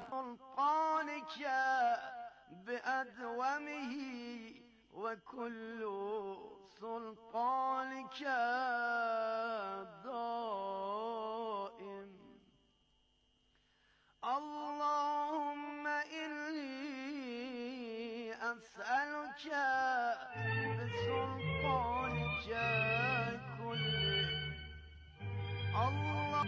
سلطانك بأدومه وكل سلطانك دائم. اللهم إني أسألك بسلطانك كله. الله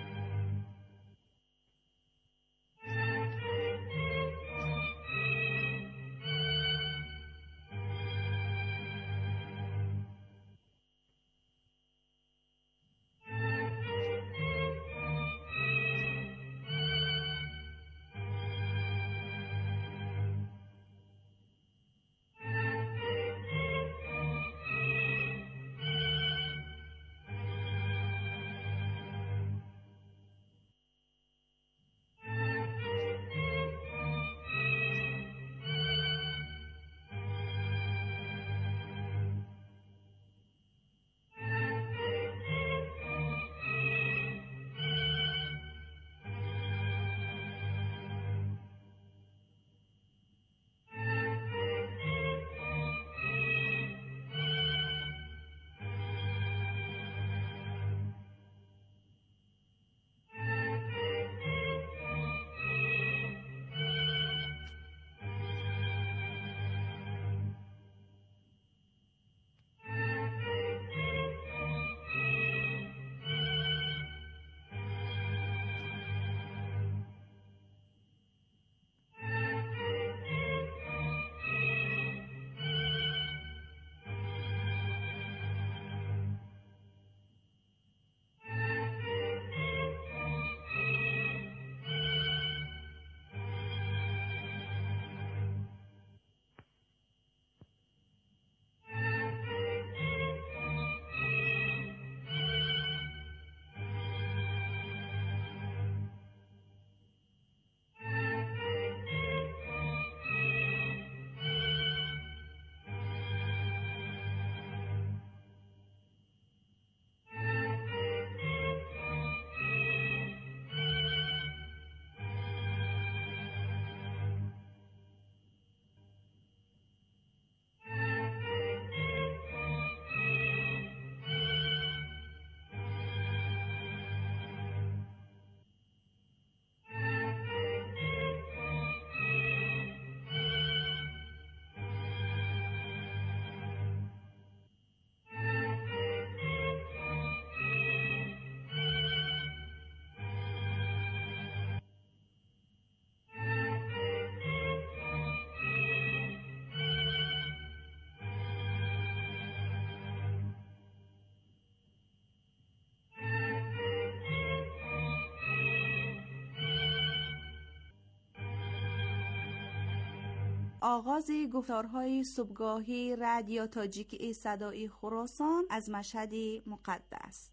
آغاز گفتارهای صبحگاهی رادیو تاجیکی صدای خراسان از مشهد مقدس.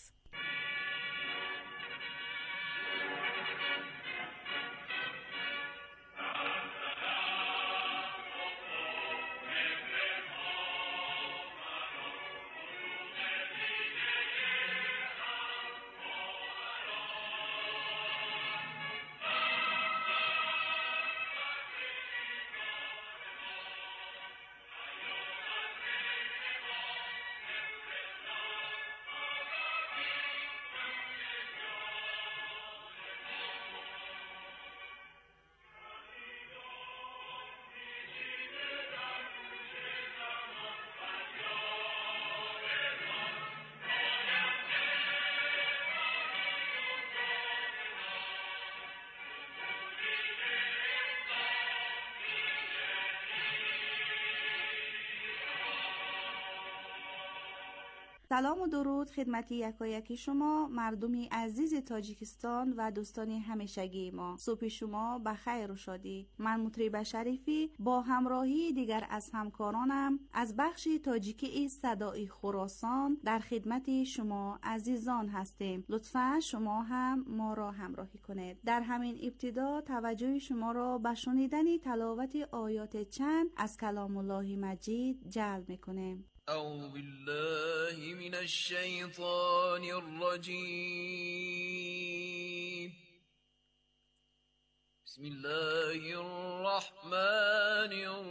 سلام و درود خدمت یکایک شما مردمی عزیز تاجیکستان و دوستان همیشگی ما. صبح شما بخیر و شادی. من مطرب شریفی با همراهی دیگر از همکارانم از بخش تاجیکی صدای خراسان در خدمت شما عزیزان هستیم. لطفاً شما هم ما را همراهی کنید. در همین ابتدا توجه شما را به شنیدن تلاوت آیات چند از کلام الله مجید جلب می‌کنیم. أعوذ بالله من الشيطان الرجيم بسم الله الرحمن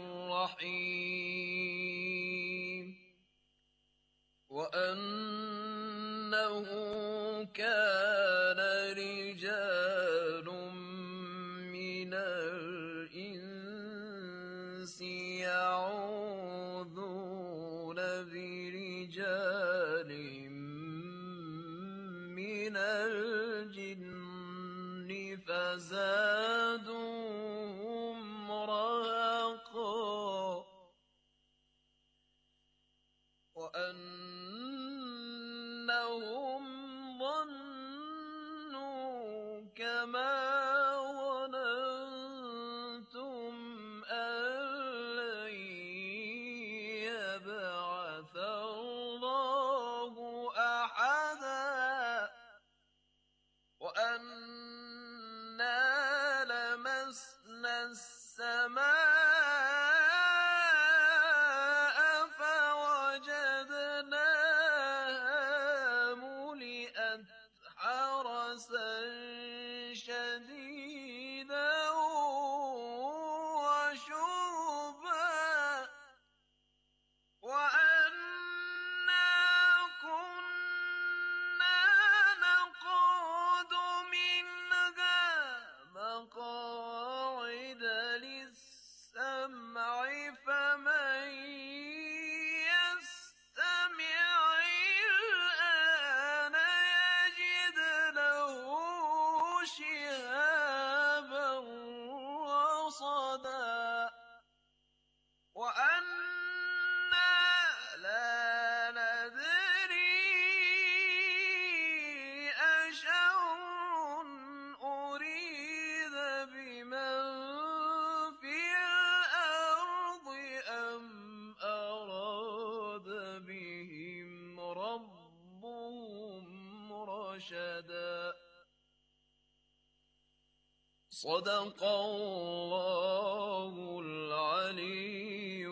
الرحيم وأنه كان رجال من الإنس يعوذون برجال من الجن فزادوهم رهقا وأنهم ظنوا كما ظننتم أن لن يبعث الله أحدا وأنا لمسنا السماء فوجدناها ملئت حرسا شديدا وشربا وأنا كنا نقعد منها مقاعد للسمع فمن يستمع الآن يجد له شهابا رصدا وأنا لا ندري أشر أريد بمن في الأرض أم أراد بهم ربهم رشدا صدق الله العلی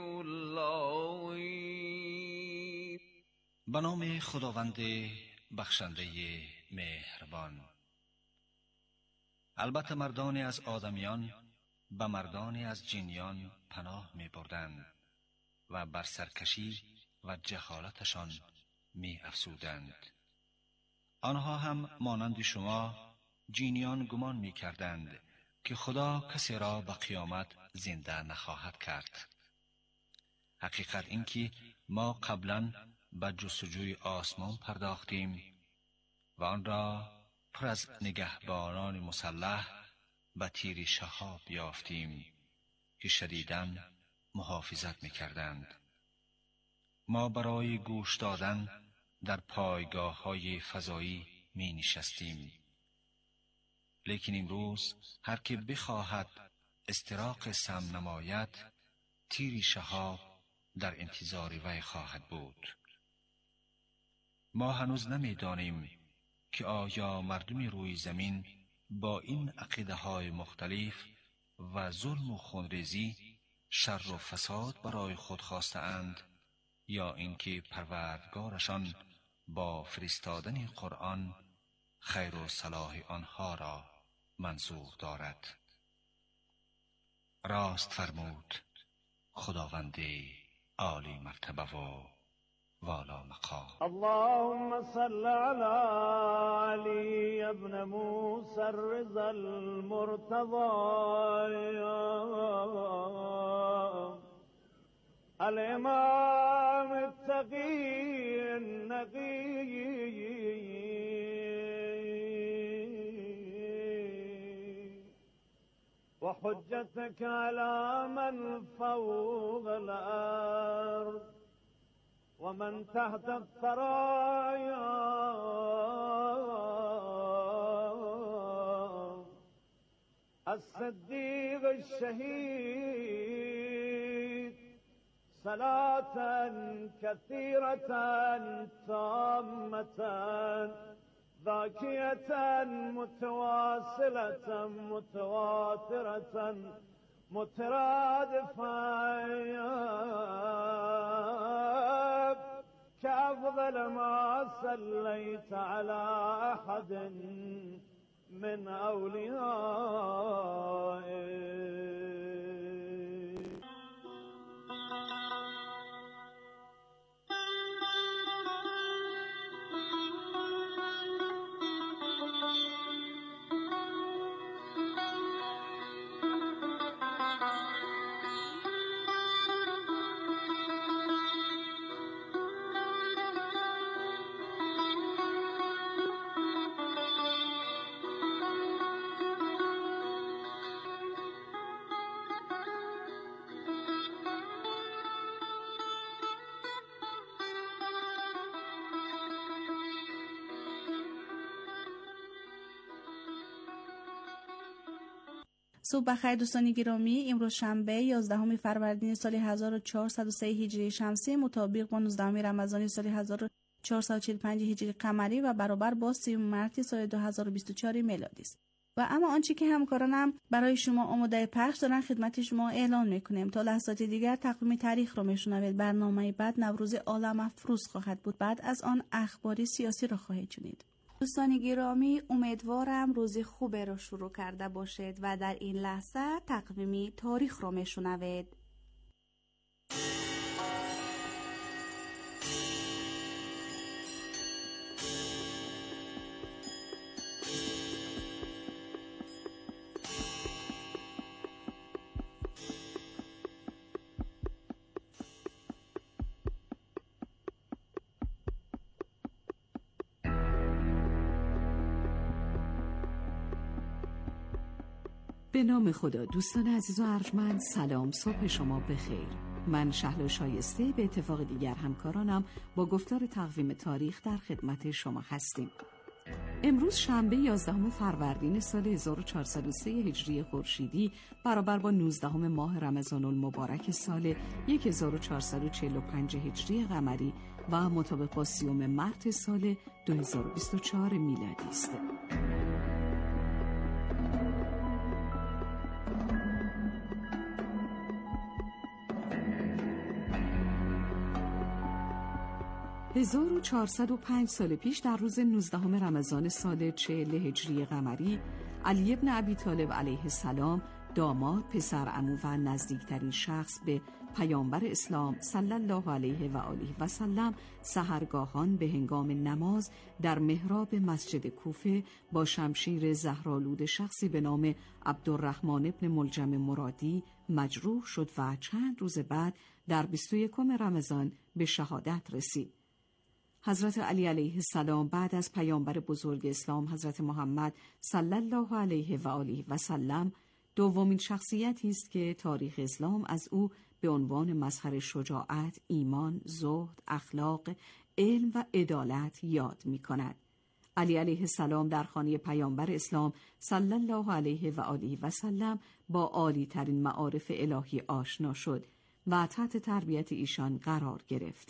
العظیم. به نام خداوند بخشنده مهربان. البته مردانی از آدمیان به مردانی از جنیان پناه می بردند و بر سرکشی و جهالتشان می افزودند. آنها هم مانند شما جنیان گمان می کردند که خدا کسی را به قیامت زنده نخواهد کرد. حقیقت این که ما قبلا به جستجوی آسمان پرداختیم و آن را پر از نگهبانان مسلح به تیر شهاب یافتیم که شدیداً محافظت می کردند. ما برای گوش دادن در پایگاه های فضایی می نشستیم. لیکن امروز هر که بخواهد استراق سم نماید تیر شهاب در انتظار وی خواهد بود. ما هنوز نمی دانیم که آیا مردم روی زمین با این عقیده های مختلف و ظلم و خونریزی شر و فساد برای خود خواسته اند یا اینکه پروردگارشان با فرستادن قرآن خیر و صلاح آنها را منظور دارد. راست فرمود خداوند عالی مرتبه و والا مقام. اللهم صل على علي ابن موسى الرضا المرتضى الإمام التقي النقي وحجتك على من فوق الأرض ومن تحت الثرايا الصديق الشهيد صلاة كثيرة تامة ذاكية متواصلة متواترة مترادفة كأفضل ما صليت على أحد من أولياء صبح بخیر دوستان گرامی. امروز شنبه 11 فروردین سال 1403 هجری شمسی مطابق با 19 رمضان سال 1445 هجری قمری و برابر با 30 مارس سال 2024 میلادی است. و اما آنچه که همکارانم برای شما آماده پخش دارن خدمت شما اعلان میکنیم. تا لحظات دیگر تقویم تاریخ رو میشنوید. برنامه بعد نوروز عالم افروز خواهد بود. بعد از آن اخباری سیاسی را خواهید شنید. دوستان گرامی، امیدوارم روزی خوبی رو شروع کرده باشید و در این لحظه تقویم تاریخ رو میشنوید. به نام خدا. دوستان عزیز و ارجمند، سلام، صبح شما بخیر. من شهلا شایسته به اتفاق دیگر همکارانم با گفتار تقویم تاریخ در خدمت شما هستیم. امروز شنبه 11 فروردین سال 1403 هجری خورشیدی برابر با 19 ماه رمضان المبارک سال 1445 هجری قمری و مطابق با 30 مارس سال 2024 میلادی است. هزار و 1405 سال پیش در روز 19 رمضان سال 40 هجری قمری، علی بن ابی طالب علیه السلام، داماد، پسر عمو و نزدیکترین شخص به پیامبر اسلام صلی الله علیه و آله و سلم، سحرگاهان به هنگام نماز در محراب مسجد کوفه با شمشیر زهرآلود شخصی به نام عبدالرحمن ابن ملجم مرادی مجروح شد و چند روز بعد در 21 رمضان به شهادت رسید. حضرت علی علیه السلام بعد از پیامبر بزرگ اسلام حضرت محمد صلی الله علیه و آله و سلم دومین شخصیتی است که تاریخ اسلام از او به عنوان مظهر شجاعت، ایمان، زهد، اخلاق، علم و عدالت یاد می‌کند. علی علیه السلام در خانه پیامبر اسلام صلی الله علیه و آله و سلم با عالی ترین معارف الهی آشنا شد و تحت تربیت ایشان قرار گرفت.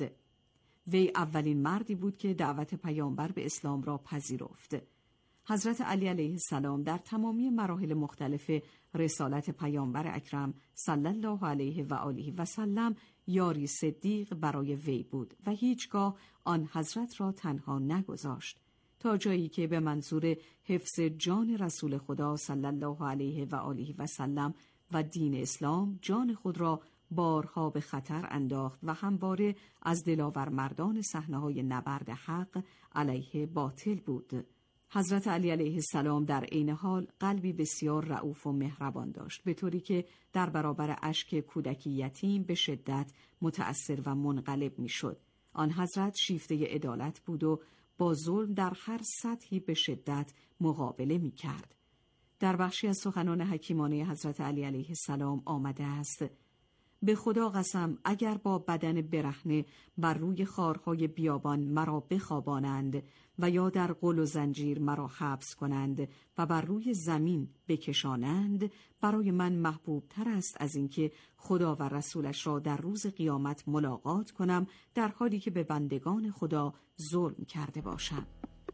وی اولین مردی بود که دعوت پیامبر به اسلام را پذیرفت. حضرت علی علیه السلام در تمامی مراحل مختلف رسالت پیامبر اکرم صلی الله علیه و آله و سلم یاری صدیق برای وی بود و هیچگاه آن حضرت را تنها نگذاشت، تا جایی که به منظور حفظ جان رسول خدا صلی الله علیه و آله و سلم و دین اسلام جان خود را بارها به خطر انداخت و همواره از دلاور مردان صحنه‌های نبرد حق علیه باطل بود. حضرت علی علیه السلام در عین حال قلبی بسیار رئوف و مهربان داشت، به طوری که در برابر اشک کودکی یتیم به شدت متأثر و منقلب می‌شد. آن حضرت شیفته عدالت بود و با ظلم در هر سطحی به شدت مقابله می‌کرد. در بخشی از سخنان حکیمانه حضرت علی علیه السلام آمده است: به خدا قسم اگر با بدن برهنه بر روی خارهای بیابان مرا بخوابانند و یا در غل و زنجیر مرا حبس کنند و بر روی زمین بکشانند، برای من محبوب تر است از اینکه خدا و رسولش را در روز قیامت ملاقات کنم در حالی که به بندگان خدا ظلم کرده باشم.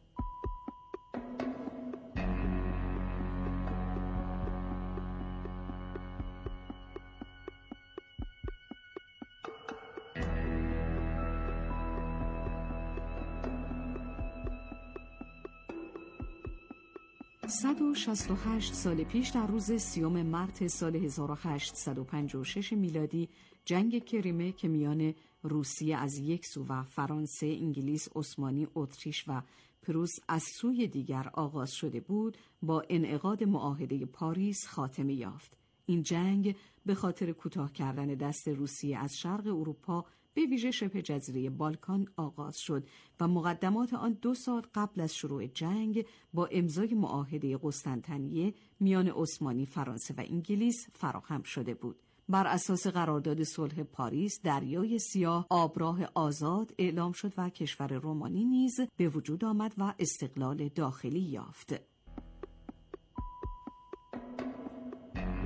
صد و 68 سال پیش در روز 30 مارس سال 1856 میلادی جنگ کریمه که میان روسیه از یک سو و فرانسه، انگلیس، عثمانی، اتریش و پروس از سوی دیگر آغاز شده بود، با انعقاد معاهده پاریس خاتمه یافت. این جنگ به خاطر کوتاه کردن دست روسیه از شرق اروپا به ویژه شبه جزیره بالکان آغاز شد و مقدمات آن 2 سال قبل از شروع جنگ با امضای معاهده قسطنطنیه میان عثمانی، فرانسه و انگلیس فراهم شده بود. بر اساس قرارداد صلح پاریس، دریای سیاه آبراه آزاد اعلام شد و کشور رومانی نیز به وجود آمد و استقلال داخلی یافت.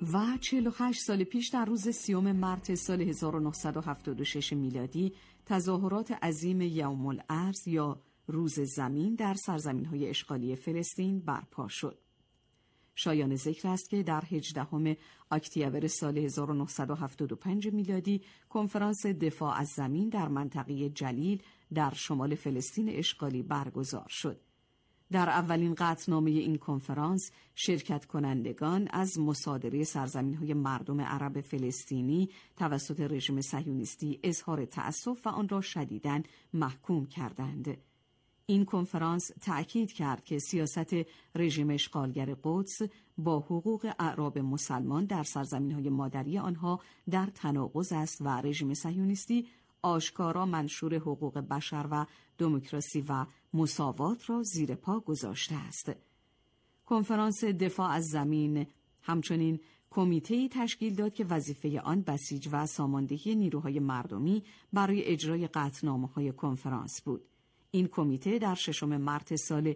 و 48 سال پیش در روز 30 مارس سال 1976 میلادی تظاهرات عظیم یوم الارض یا روز زمین در سرزمین‌های اشغالی فلسطین برپا شد. شایان ذکر است که در 18 اکتبر سال 1975 میلادی کنفرانس دفاع از زمین در منطقه جلیل در شمال فلسطین اشغالی برگزار شد. در اولین قطعنامه این کنفرانس شرکت کنندگان از مصادره سرزمین‌های مردم عرب فلسطینی توسط رژیم صهیونیستی اظهار تأسف و آن را شدیداً محکوم کردند. این کنفرانس تأکید کرد که سیاست رژیم اشغالگر قدس با حقوق اعراب مسلمان در سرزمین‌های مادری آنها در تناقض است و رژیم صهیونیستی آشکارا منشور حقوق بشر و دموکراسی و مساوات را زیر پا گذاشته است. کنفرانس دفاع از زمین همچنین کمیته‌ای تشکیل داد که وظیفه آن بسیج و ساماندهی نیروهای مردمی برای اجرای قطعنامه‌های کنفرانس بود. این کمیته در 6 مارس سال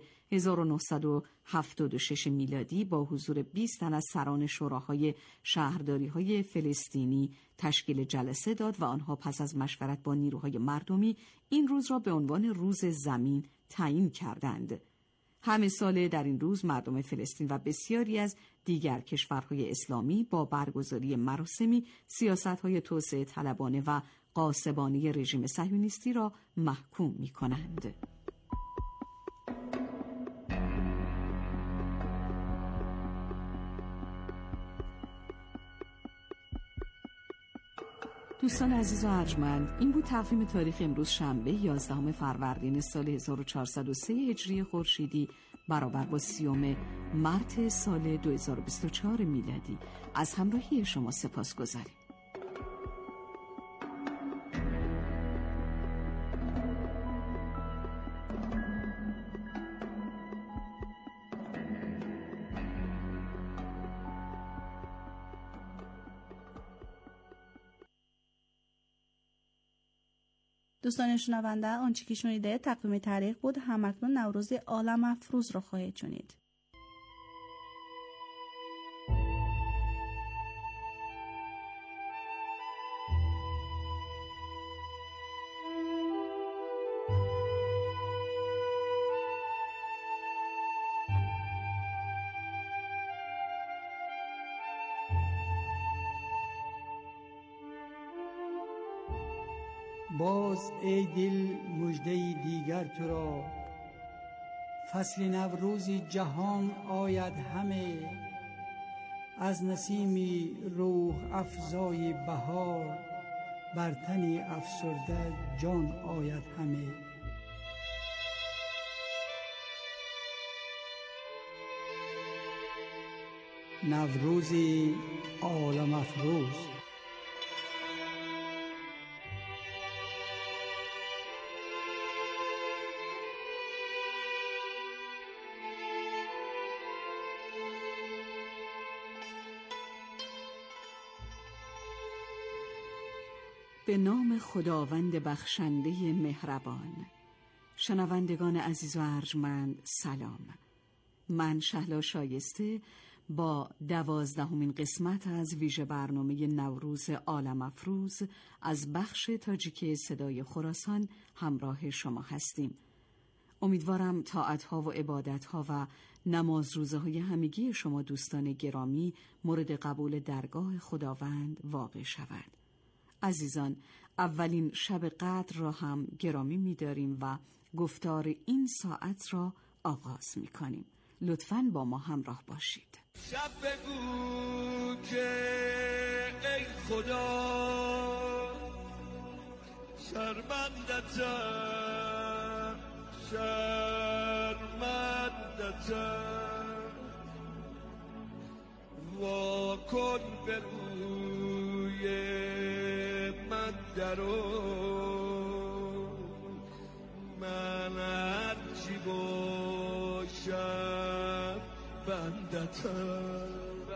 1976 میلادی با حضور 20 تن از سران شوراهای شهرداری‌های فلسطینی تشکیل جلسه داد و آنها پس از مشورت با نیروهای مردمی این روز را به عنوان روز زمین تعیین کردند. همه ساله در این روز مردم فلسطین و بسیاری از دیگر کشورهای اسلامی با برگزاری مراسمی سیاست‌های توسعه طلبانه و غاصبانه رژیم صهیونیستی را محکوم می‌کنند. دوستان عزیز و ارجمند، این بود تقویم تاریخ امروز شنبه 11 فروردین سال 1403 هجری خورشیدی برابر با 30 مارس سال 2024 میلادی. از همراهی شما سپاسگزاریم. دوستان شنونده، آنچه که شنیده تقویم تاریخ بود. همکنون نوروز عالم افروز را خواهید شنید. باز ای دل مژده دیگر تو را، فصل نوروزی جهان آید همه، از نسیمی روح افزای بهار، بر تن افسرده جان آید همه. نوروزی عالم افروز. به نام خداوند بخشنده مهربان. شنوندگان عزیز و ارجمند سلام. من شهلا شایسته با 12مین قسمت از ویژه برنامه نوروز عالم افروز از بخش تاجیکی صدای خراسان همراه شما هستیم. امیدوارم طاعت‌ها و عبادت‌ها و نماز روزه های همگی شما دوستان گرامی مورد قبول درگاه خداوند واقع شود. عزیزان، اولین شب قدر را هم گرامی می‌داریم و گفتار این ساعت را آغاز می‌کنیم. لطفاً با ما همراه باشید. شب بگو که ای خدا شرمندتم وا کن به روی من درو، من هرچی باشم بندتم.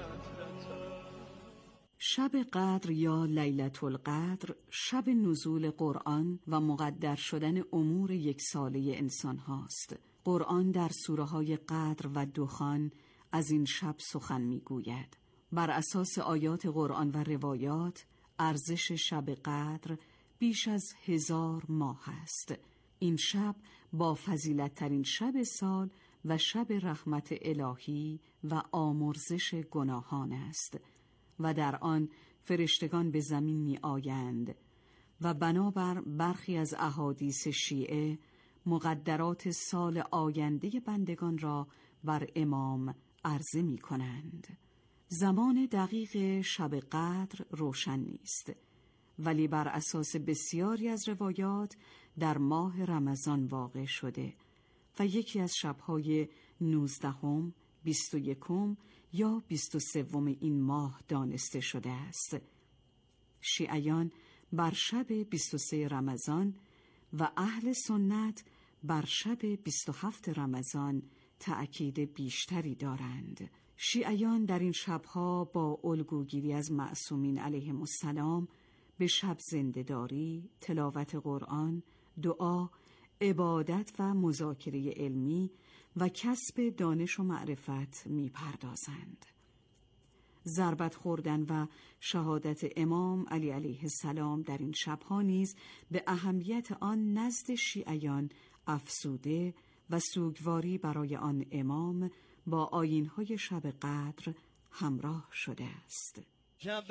شب قدر یا لیلة القدر شب نزول قرآن و مقدر شدن امور یک ساله انسان هاست. قرآن در سوره های قدر و دخان از این شب سخن می گوید. بر اساس آیات قرآن و روایات ارزش شب قدر بیش از 1000 ماه است. این شب با فضیلت ترین شب سال و شب رحمت الهی و آمرزش گناهان است و در آن فرشتگان به زمین می آیند و بنابر برخی از احادیث شیعه مقدرات سال آینده بندگان را بر امام عرضه می کنند. زمان دقیق شب قدر روشن نیست، ولی بر اساس بسیاری از روایات در ماه رمضان واقع شده و یکی از شبهای 19، 21 یا 23 این ماه دانسته شده است. شیعیان بر شب 23 رمضان و اهل سنت بر شب 27 رمضان تأکید بیشتری دارند. شیعیان در این شبها با الگوگیری از معصومین علیهم السلام به شب زنده‌داری، تلاوت قرآن، دعا، عبادت و مذاکره علمی و کسب دانش و معرفت می پردازند. ضربت خوردن و شهادت امام علی علیه السلام در این شبها نیز به اهمیت آن نزد شیعیان افزوده و سوگواری برای آن امام با آیین‌های شب قدر همراه شده است. شب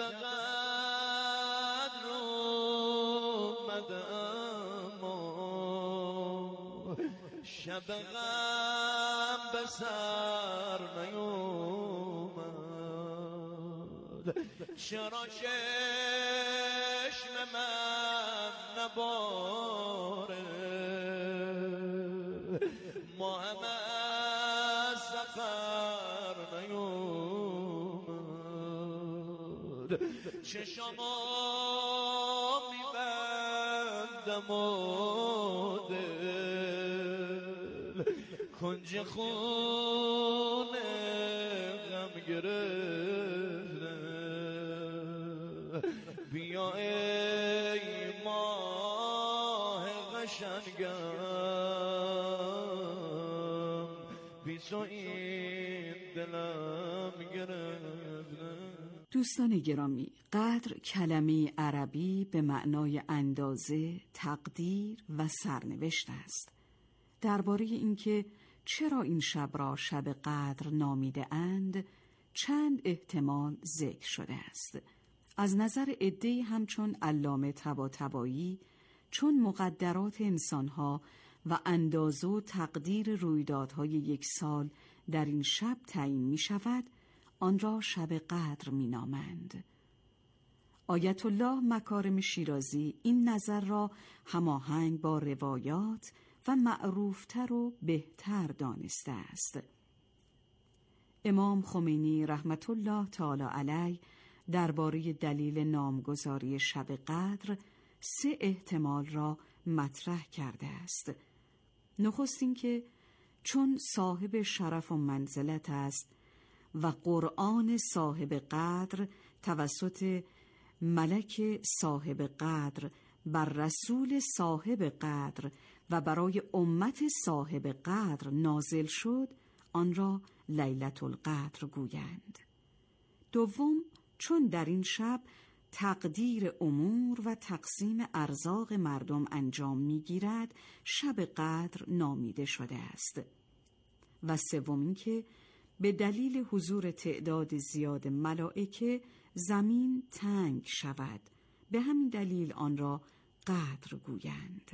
قدر اومده اما شب غم به سر نیومد، چرا چشم من نباره ماه از سفر نیومد، چشما میبندم و دل کنج خونه غم گرفته، بیا ای ماه قشنگم، بی تو این دلم گرفته. دوستان گرامی، قدر کلمه عربی به معنای اندازه، تقدیر و سرنوشت است. درباره اینکه چرا این شب را شب قدر نامیده اند چند احتمال ذکر شده است. از نظر عده‌ای همچون علامه طباطبایی، چون مقدرات انسانها و اندازه و تقدیر رویدادهای یک سال در این شب تعیین می شود، آن را شب قدر می نامند. آیت الله مکارم شیرازی این نظر را هماهنگ با روایات و معروفتر و بهتر دانسته است. امام خمینی رحمت الله تعالی علیه درباره دلیل نامگذاری شب قدر 3 احتمال را مطرح کرده است. نخست این که چون صاحب شرف و منزلت است و قرآن صاحب قدر توسط ملک صاحب قدر بر رسول صاحب قدر و برای امت صاحب قدر نازل شد، آن را لیلة القدر گویند. دوم، چون در این شب تقدیر امور و تقسیم ارزاق مردم انجام می‌گیرد، شب قدر نامیده شده است. و سوم این که به دلیل حضور تعداد زیاد ملائکه زمین تنگ شود، به همین دلیل آن را قدر گویند.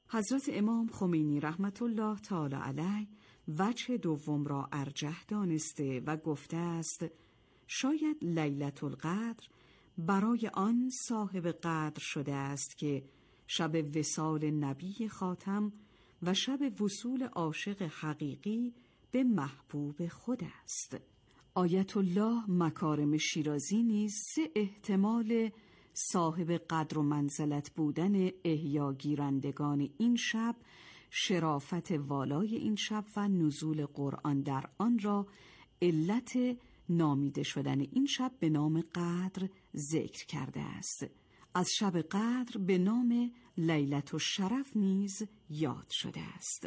حضرت امام خمینی رحمت الله تعالی علیه وجه دوم را ارجح دانسته و گفته است شاید لیلة القدر برای آن صاحب قدر شده است که شب وصال نبی خاتم و شب وصول عاشق حقیقی به محبوب خود است. آیت الله مکارم شیرازی نیز 3 احتمال صاحب قدر و منزلت بودن احیا گیرندگان این شب، شرافت والای این شب و نزول قرآن در آن را علت نامیده شدن این شب به نام قدر ذکر کرده است. از شب قدر به نام لیلة الشرف نیز یاد شده است.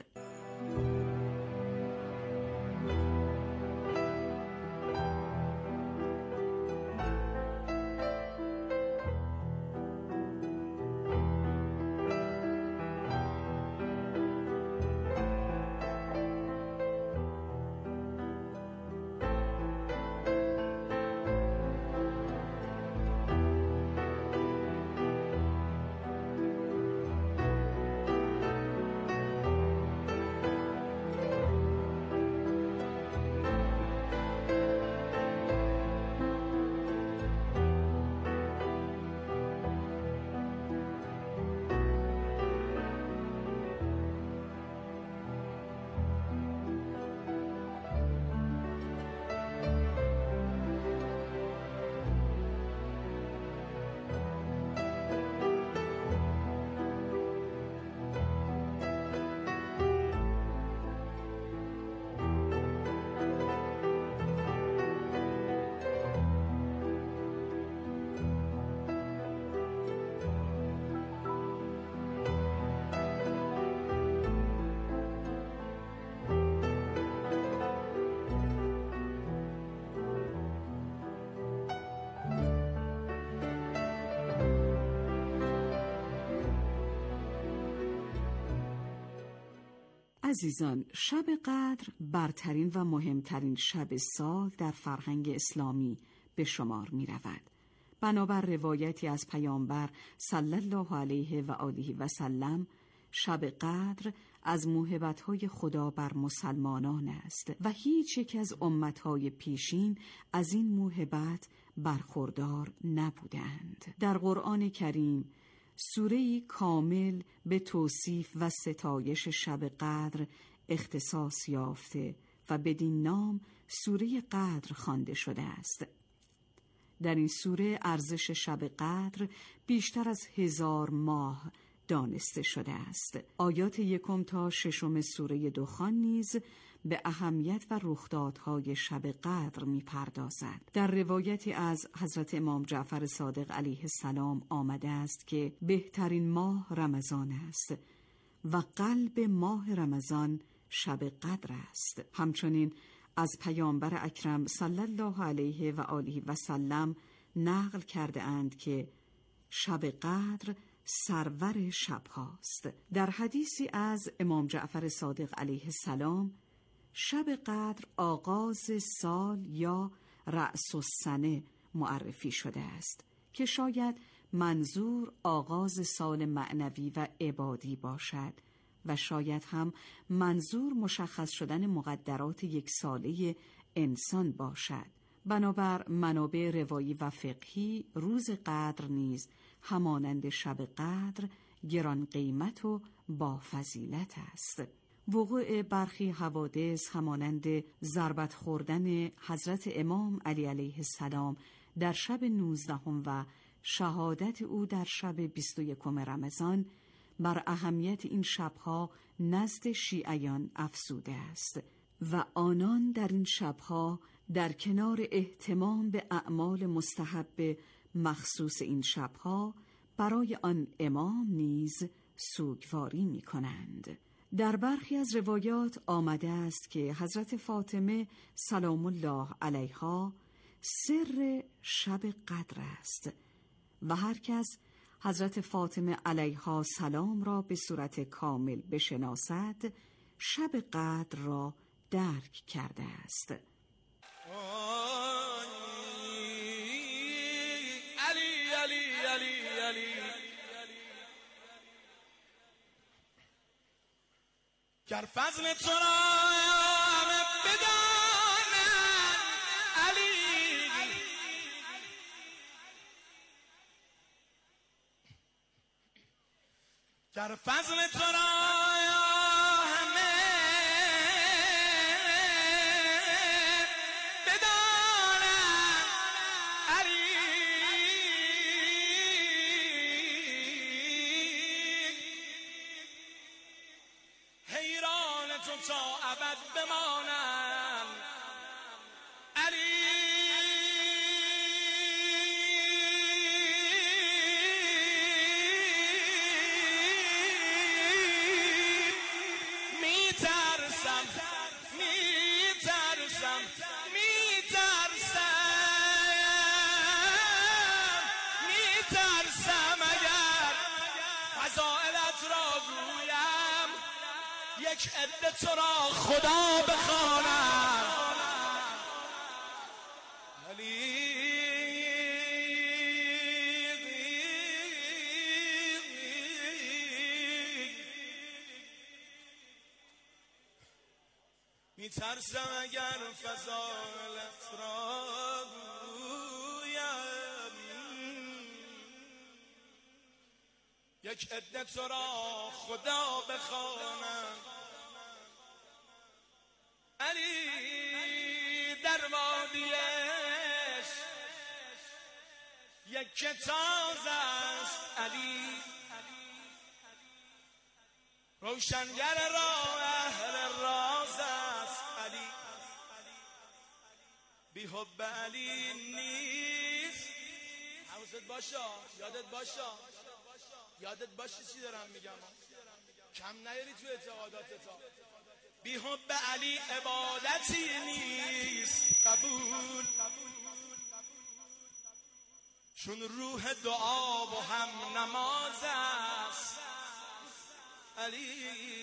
عزیزان، شب قدر برترین و مهمترین شب سال در فرهنگ اسلامی به شمار می رود. بنابر روایتی از پیامبر صلی الله علیه و آله و سلم، شب قدر از موهبت‌های خدا بر مسلمانان است و هیچ یک از امت‌های پیشین از این موهبت برخوردار نبودند. در قرآن کریم سوره‌ای کامل به توصیف و ستایش شب قدر اختصاص یافته و بدین نام سوره قدر خوانده شده است. در این سوره ارزش شب قدر بیشتر از 1000 ماه دانسته شده است. آیات 1 تا 6 سوره دخان نیز به اهمیت و رخدادهای شب قدر می‌پردازد. در روایتی از حضرت امام جعفر صادق علیه السلام آمده است که بهترین ماه رمضان است و قلب ماه رمضان شب قدر است. همچنین از پیامبر اکرم صلی الله علیه و آله و سلم نقل کرده اند که شب قدر سرور شب هاست. در حدیثی از امام جعفر صادق علیه السلام شب قدر آغاز سال یا رأس السنه معرفی شده است که شاید منظور آغاز سال معنوی و عبادی باشد و شاید هم منظور مشخص شدن مقدرات یک ساله انسان باشد. بنابر منابع روایی و فقهی روز قدر نیز همانند شب قدر گران قیمت و با فضیلت است. وقوع برخی حوادث همانند ضربت خوردن حضرت امام علی علیه السلام در شب 19 و شهادت او در شب 21 رمضان بر اهمیت این شبها نزد شیعیان افزوده است و آنان در این شبها در کنار اهتمام به اعمال مستحب مخصوص این شبها برای آن امام نیز سوگواری می کنند. در برخی از روایات آمده است که حضرت فاطمه سلام الله علیها سر شب قدر است و هر کس حضرت فاطمه علیها سلام را به صورت کامل بشناسد شب قدر را درک کرده است. گر فضل تو را همه بدانند علی، گر فضل تو را همه بدانند علی، حیران تو تا ابد بمانم علی. میترسم اگر فضائلت را گویم، یک عده تو را خدا بخوانم علی. میترسم اگر فضائلت را گویم، یک عده تو را خدا بخوانم علی. در وادیش یک کتاز است علی، روشنگر راه اهل راز است علی. بی حب علی نیست. حواست باشه، یادت باشه چی دارم میگم، کم نیاری تو اعتقاداتت. بی حب علی عبادتی نیست قبول، چون روح دعا و هم نماز است علی.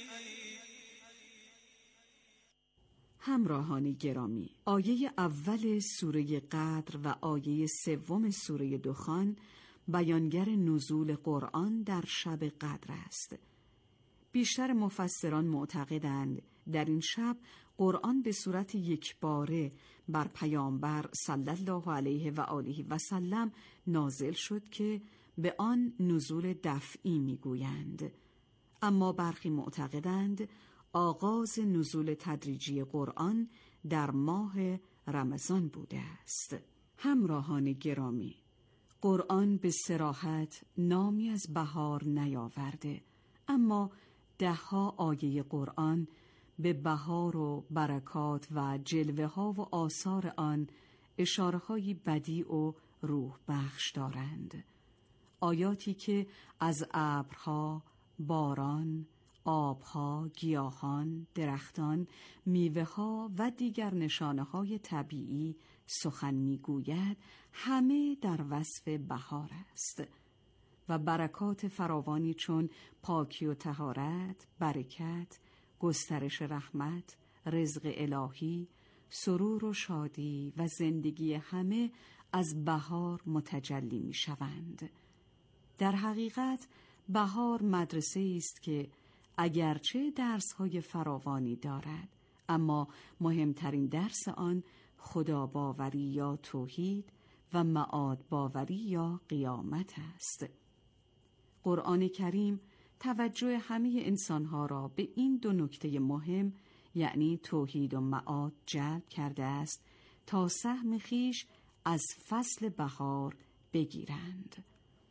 همراهان گرامی، آیه اول سوره قدر و آیه سوم سوره دخان بیانگر نزول قرآن در شب قدر است. بیشتر مفسران معتقدند در این شب قرآن به صورت یکباره بر پیامبر صلی الله علیه و آله و سلم نازل شد که به آن نزول دفعی میگویند. اما برخی معتقدند آغاز نزول تدریجی قرآن در ماه رمضان بوده است. همراهان گرامی، قرآن به صراحت نامی از بهار نیاورده، اما ده‌ها آیه قرآن به بهار و برکات و جلوه ها و آثار آن اشاره‌های بدیع و روح بخش دارند. آیاتی که از ابرها، باران، آبها، گیاهان، درختان، میوه‌ها و دیگر نشانه‌های طبیعی سخن می‌گوید، همه در وصف بهار است و برکات فراوانی چون پاکی و طهارت، برکت، گسترش رحمت، رزق الهی، سرور و شادی و زندگی همه از بهار متجلی می‌شوند. در حقیقت بهار مدرسه است که اگرچه درس‌های فراوانی دارد، اما مهمترین درس آن خدا باوری یا توحید و معاد باوری یا قیامت است. قرآن کریم توجه همه انسانها را به این دو نکته مهم، یعنی توحید و معاد، جلب کرده است تا سهم خویش از فصل بهار بگیرند.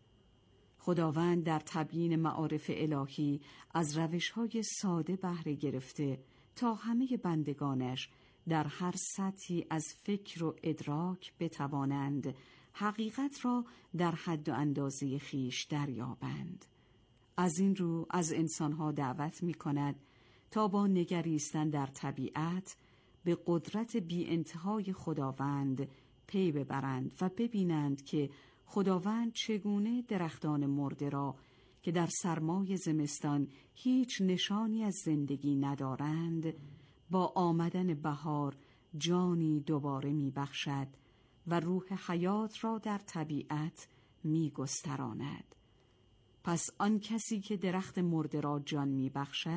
خداوند در تبیین معارف الهی از روش‌های ساده بهره گرفته تا همه بندگانش در هر سطحی از فکر و ادراک بتوانند حقیقت را در حد و اندازه خویش دریابند. از این رو از انسانها دعوت می کند تا با نگریستن در طبیعت به قدرت بی انتهای خداوند پی ببرند و ببینند که خداوند چگونه درختان مرده را که در سرمای زمستان هیچ نشانی از زندگی ندارند، با آمدن بهار جانی دوباره می بخشد و روح حیات را در طبیعت می گستراند. پس آن کسی که درخت مرده را جان می بخشد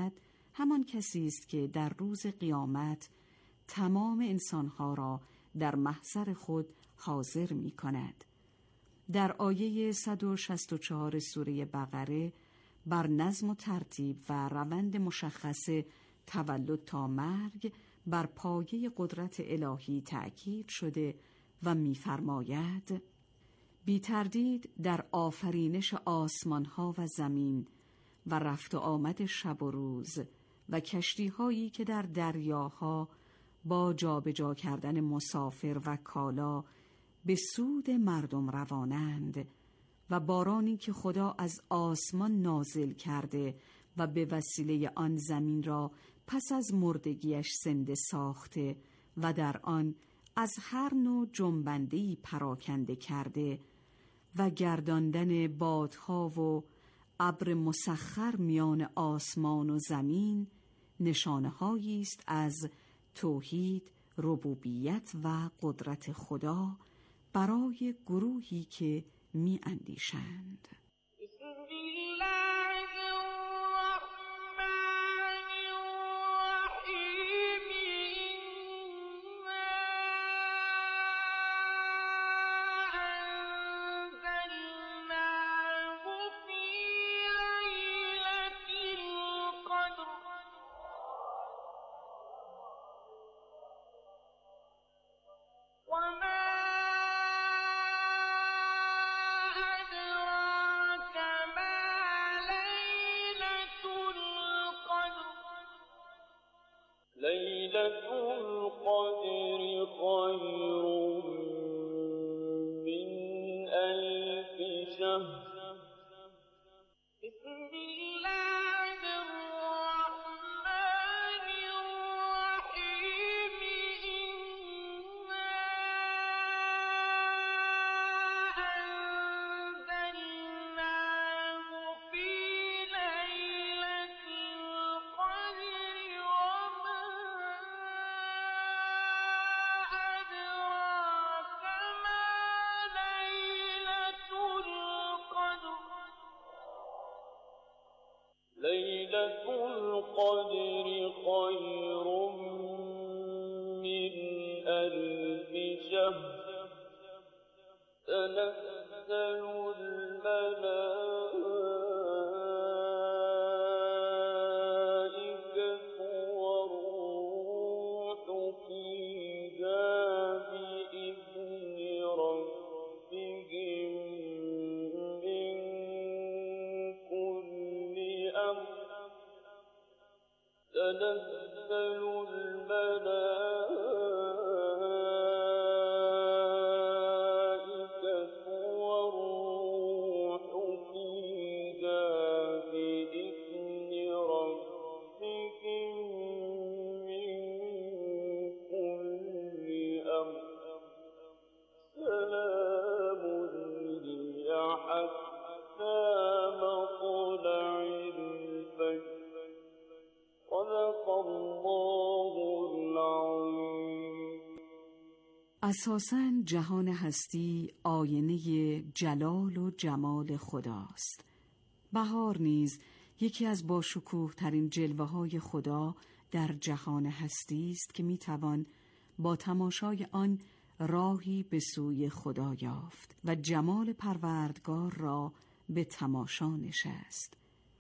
همان کسی است که در روز قیامت تمام انسانها را در محضر خود حاضر می کند. در آیه 164 سوره بقره بر نظم و ترتیب و روند مشخص تولد تا مرگ بر پایه قدرت الهی تأکید شده و می‌فرماید: بی تردید در آفرینش آسمان‌ها و زمین و رفت و آمد شب و روز و کشتی‌هایی که در دریاها با جابجا کردن مسافر و کالا به سود مردم روانند و بارانی که خدا از آسمان نازل کرده و به وسیله آن زمین را پس از مردگیش زنده ساخته و در آن از هر نوع جنبنده‌ای پراکنده کرده و گرداندن بادها و ابر مسخر میان آسمان و زمین نشانه‌هایی است از توحید، ربوبیت و قدرت خدا برای گروهی که می اندیشند. اساساً جهان هستی آینه جلال و جمال خداست. بهار نیز یکی از باشکوه ترین جلوه های خدا در جهان هستی است که میتوان با تماشای آن راهی به سوی خدا یافت و جمال پروردگار را به تماشا نشست.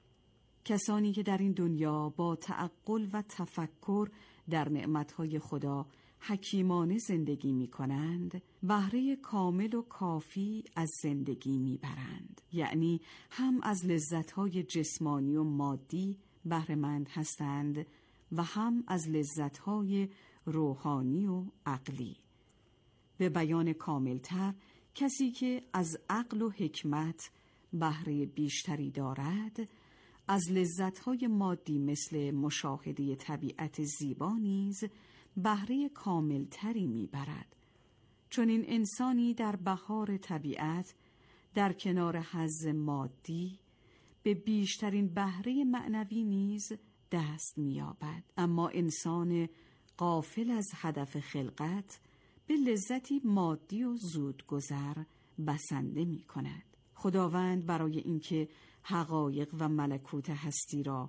کسانی که در این دنیا با تعقل و تفکر در نعمتهای خدا حکیمانه زندگی می کنند، بهره کامل و کافی از زندگی می برند. یعنی هم از لذتهای جسمانی و مادی بهره‌مند هستند و هم از لذتهای روحانی و عقلی. به بیان کاملتر، کسی که از عقل و حکمت بهره بیشتری دارد، از لذتهای مادی مثل مشاهده طبیعت زیبا نیز بهره کامل تری می برد. چون این انسانی در بهار طبیعت در کنار حظ مادی به بیشترین بهره معنوی نیز دست می یابد. اما انسان غافل از هدف خلقت به لذتی مادی و زودگذر بسنده می کند. خداوند برای اینکه حقایق و ملکوت هستی را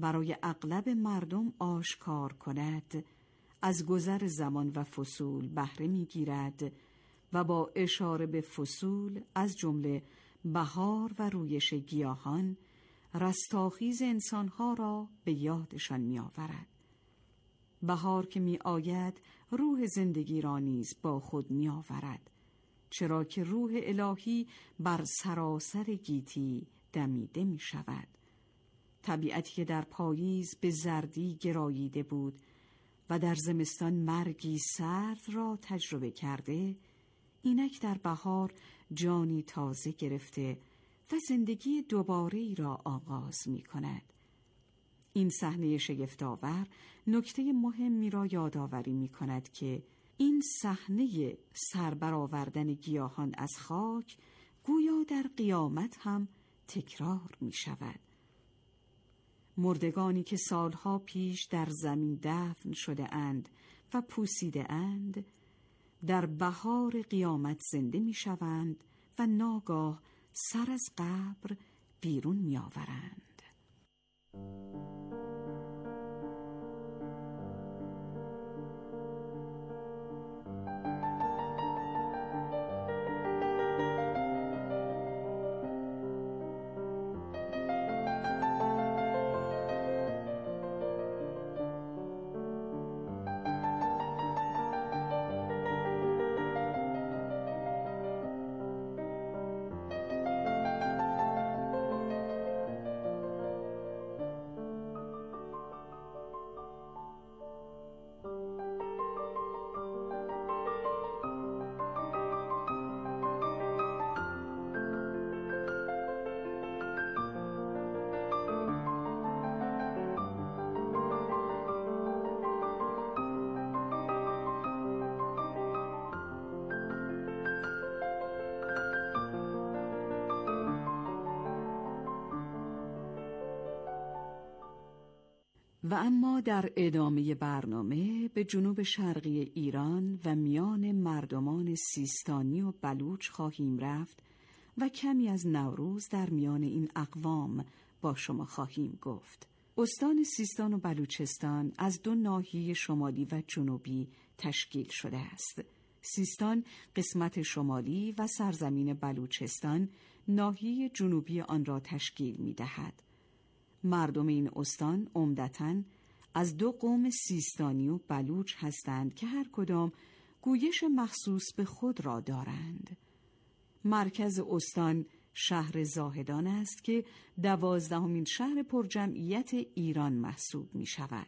برای اغلب مردم آشکار کند، از گذر زمان و فصول بهره می‌گیرد و با اشاره به فصول از جمله بهار و رویش گیاهان رستاخیز انسانها را به یادشان می‌آورد. بهار که می‌آید روح زندگی را نیز با خود می‌آورد، چرا که روح الهی بر سراسر گیتی دمیده می‌شود. طبیعتی که در پاییز به زردی گراییده بود و در زمستان مرگی سرد را تجربه کرده، اینک در بهار جانی تازه گرفته و زندگی دوباره‌ای را آغاز می‌کند. این صحنه شگفت‌آور نکته مهمی را یادآوری می‌کند که این صحنه سربرآوردن گیاهان از خاک گویا در قیامت هم تکرار می‌شود. مردگانی که سالها پیش در زمین دفن شده اند و پوسیده اند، در بهار قیامت زنده می‌شوند و ناگاه سر از قبر بیرون می‌آورند. و اما در ادامه برنامه به جنوب شرقی ایران و میان مردمان سیستانی و بلوچ خواهیم رفت و کمی از نوروز در میان این اقوام با شما خواهیم گفت. استان سیستان و بلوچستان از دو ناحیه شمالی و جنوبی تشکیل شده است. سیستان قسمت شمالی و سرزمین بلوچستان ناحیه جنوبی آن را تشکیل می دهد. مردم این استان عمدتاً از دو قوم سیستانی و بلوچ هستند که هر کدام گویش مخصوص به خود را دارند. مرکز استان شهر زاهدان است که 12مین شهر پرجمعیت ایران محسوب می شود.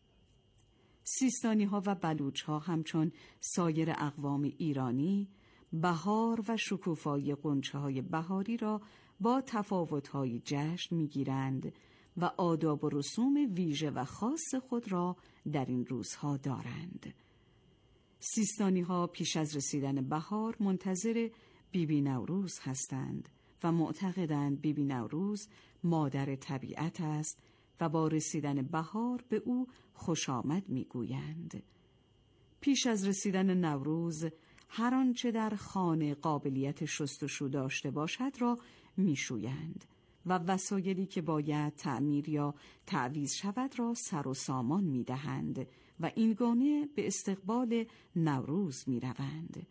سیستانی ها و بلوچ ها همچون سایر اقوام ایرانی بهار و شکوفایی غنچه های بهاری را با تفاوت های جشن می گیرند و آداب و رسوم ویژه و خاص خود را در این روزها دارند. سیستانی ها پیش از رسیدن بهار منتظر بیبی نوروز هستند و معتقدند بیبی نوروز مادر طبیعت است و با رسیدن بهار به او خوش آمد می گویند. پیش از رسیدن نوروز هر آنچه در خانه قابلیت شستشو داشته باشد را می شویند و وسایلی که باید تعمیر یا تعویض شود را سر و سامان می دهند و این گونه به استقبال نوروز می روند.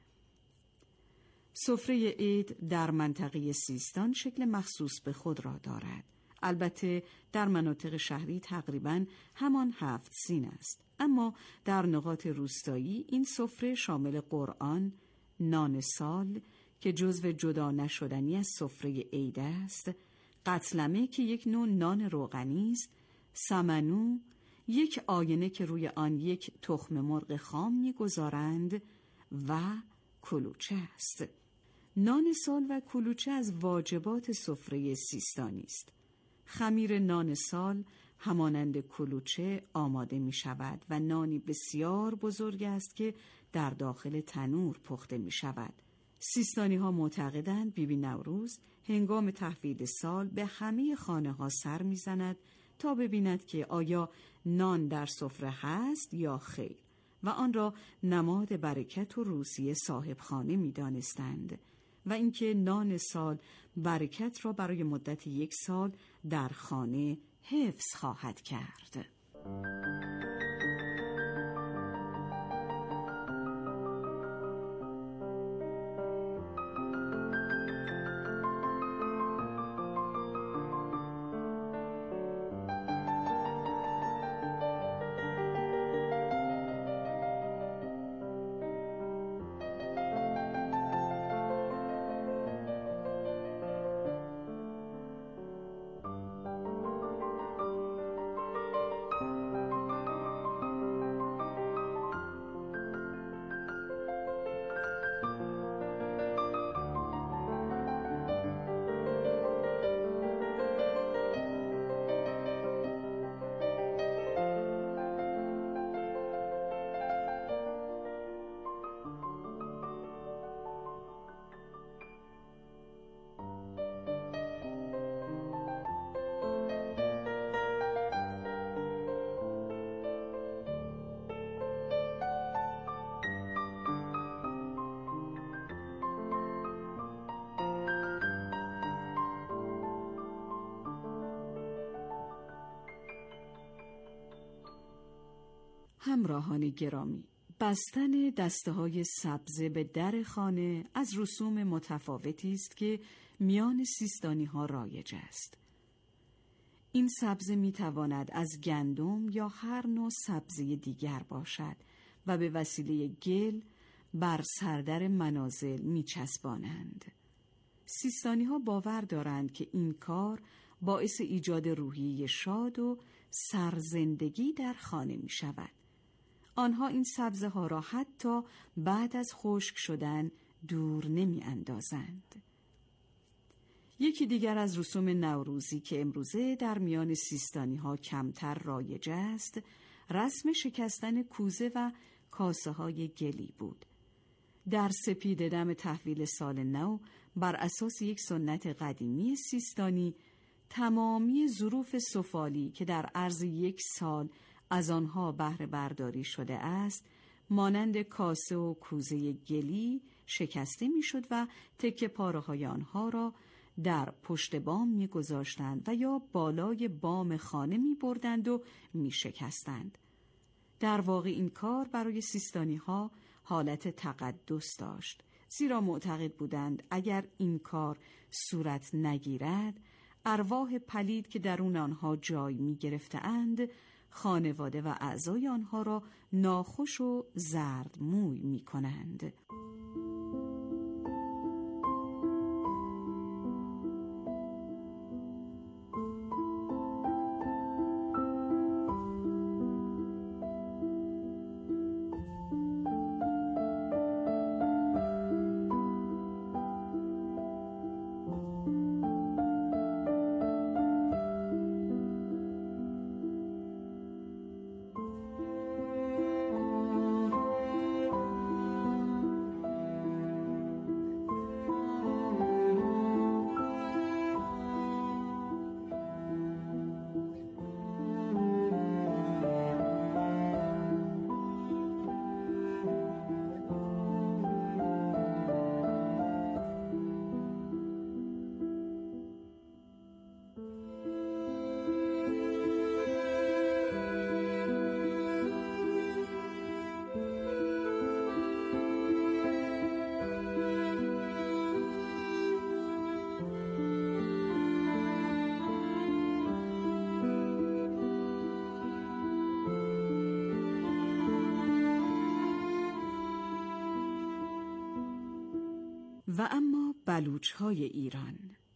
سفره عید در منطقه سیستان شکل مخصوص به خود را دارد. البته در مناطق شهری تقریباً همان 7 سین است، اما در نقاط روستایی این سفره شامل قرآن، نان سال که جزو جدا نشدنی از سفره عید است، قتلمه که یک نوع نان روغنی است، سمنو یک آینه که روی آن یک تخم مرغ خام می‌گذارند و کلوچه است. نان سال و کلوچه از واجبات سفره سیستانی است. خمیر نان سال همانند کلوچه آماده می شود و نانی بسیار بزرگ است که در داخل تنور پخته می شود. سیستانی ها معتقدند بیبی نوروز هنگام تحویل سال به همه خانه ها سر می زند تا ببیند که آیا نان در سفره هست یا خیر و آن را نماد برکت و روزی صاحب خانه می دانستند و اینکه نان سال برکت را برای مدت 1 سال در خانه حفظ خواهد کرد. همراهان گرامی، بستن دسته‌های سبزه به در خانه از رسوم متفاوتی است که میان سیستانی‌ها رایج است. این سبزه می‌تواند از گندم یا هر نوع سبزی دیگر باشد و به وسیله گل بر سردر منازل می‌چسبانند. سیستانی‌ها باور دارند که این کار باعث ایجاد روحیه شاد و سرزندگی در خانه می‌شود. آنها این سبزه ها را حتی بعد از خشک شدن دور نمی اندازند. یکی دیگر از رسوم نوروزی که امروزه در میان سیستانی ها کمتر رایج است، رسم شکستن کوزه و کاسه های گلی بود. در سپید دم تحویل سال نو، بر اساس یک سنت قدیمی سیستانی، تمامی ظروف سفالی که در عرض یک سال از آنها بهره برداری شده است، مانند کاسه و کوزه گلی شکسته میشد و تکه پاره های آنها را در پشت بام می گذاشتند و یا بالای بام خانه می بردند و می شکستند. در واقع این کار برای سیستانی ها حالت تقدس داشت، زیرا معتقد بودند اگر این کار صورت نگیرد، ارواح پلید که درون آنها جای می گرفتند خانواده و اعضای آنها را ناخوش و زردموی می کنند. و اما بلوچ‌های ایران.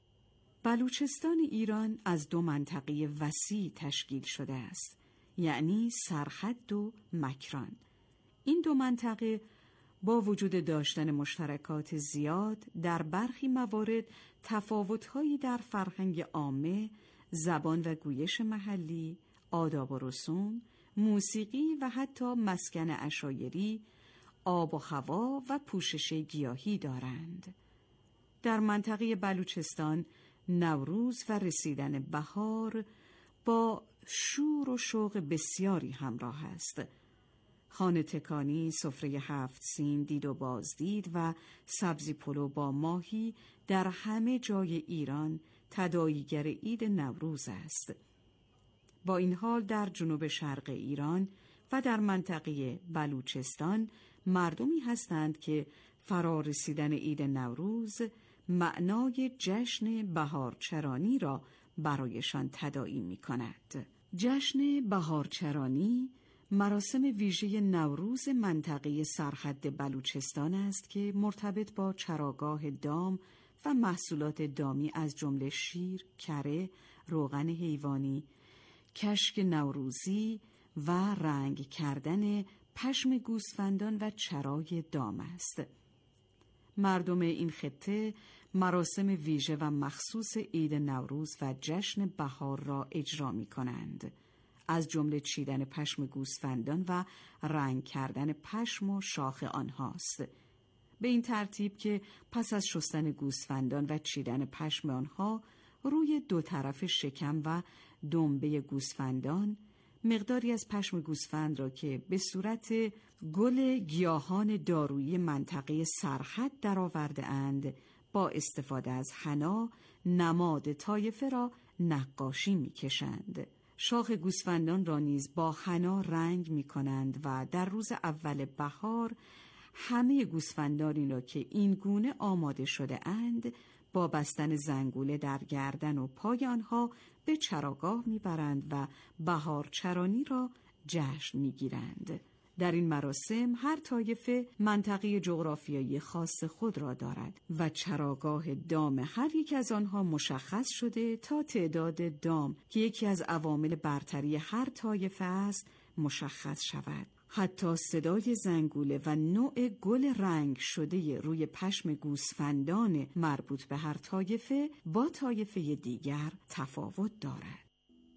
بلوچستان ایران از دو منطقه وسیع تشکیل شده است، یعنی سرحد و مکران. این دو منطقه با وجود داشتن مشترکات زیاد در برخی موارد تفاوت‌هایی در فرهنگ عامه، زبان و گویش محلی، آداب و رسوم، موسیقی و حتی مسکن عشایری، آب و هوا و پوشش گیاهی دارند. در منطقه بلوچستان نوروز و رسیدن بهار با شور و شوق بسیاری همراه است. خانه تکانی، سفره 7 سین، دید و بازدید و سبزی پلو با ماهی در همه جای ایران تداعیگر عید نوروز است. با این حال در جنوب شرق ایران و در منطقه بلوچستان مردمی هستند که فرارسیدن عید نوروز معنای جشن بهارچرانی را برایشان تداعی می کند. جشن بهارچرانی مراسم ویژه نوروز منطقه سرحد بلوچستان است که مرتبط با چراگاه دام و محصولات دامی از جمله شیر، کره، روغن حیوانی، کشک نوروزی و رنگ کردن پشم گوسفندان و چرای دام است. مردم این خطه مراسم ویژه و مخصوص عید نوروز و جشن بهار را اجرا می کنند. از جمله چیدن پشم گوسفندان و رنگ کردن پشم و شاخ آنهاست. به این ترتیب که پس از شستن گوسفندان و چیدن پشم آنها روی دو طرف شکم و دنبه گوسفندان مقداری از پشم گوسفند را که به صورت گل گیاهان دارویی منطقه سرحد درآورده اند با استفاده از حنا نماد طایفه را نقاشی می‌کشند. شاخ گوسفندان را نیز با حنا رنگ می‌کنند و در روز اول بهار همه گوسفندانی را که این گونه آماده شده اند با بستن زنگوله در گردن و پای آنها به چراگاه میبرند و بهارچرانی را جشن میگیرند. در این مراسم هر طایفه منطقه جغرافیایی خاص خود را دارد و چراگاه دام هر یک از آنها مشخص شده تا تعداد دام که یکی از عوامل برتری هر طایفه است مشخص شود. حتی صدای زنگوله و نوع گل رنگ شده روی پشم گوسفندان مربوط به هر طایفه با طایفه دیگر تفاوت دارد.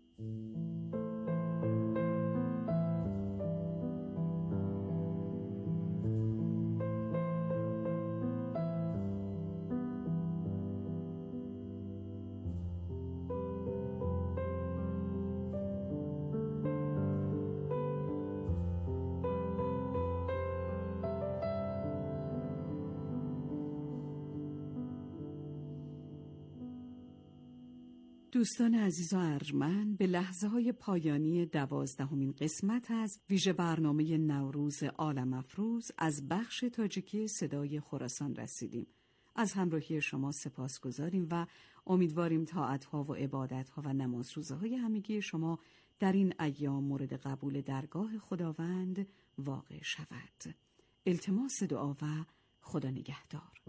دوستان عزیز و ارجمند، به لحظه‌های پایانی 12مین قسمت از ویژه برنامه نوروز عالم افروز از بخش تاجیکی صدای خراسان رسیدیم. از همراهی شما سپاسگزاریم و امیدواریم طاعت‌ها و عبادت‌ها و نماز روزه‌های همگی شما در این ایام مورد قبول درگاه خداوند واقع شود. التماس دعا و خدا نگهدار.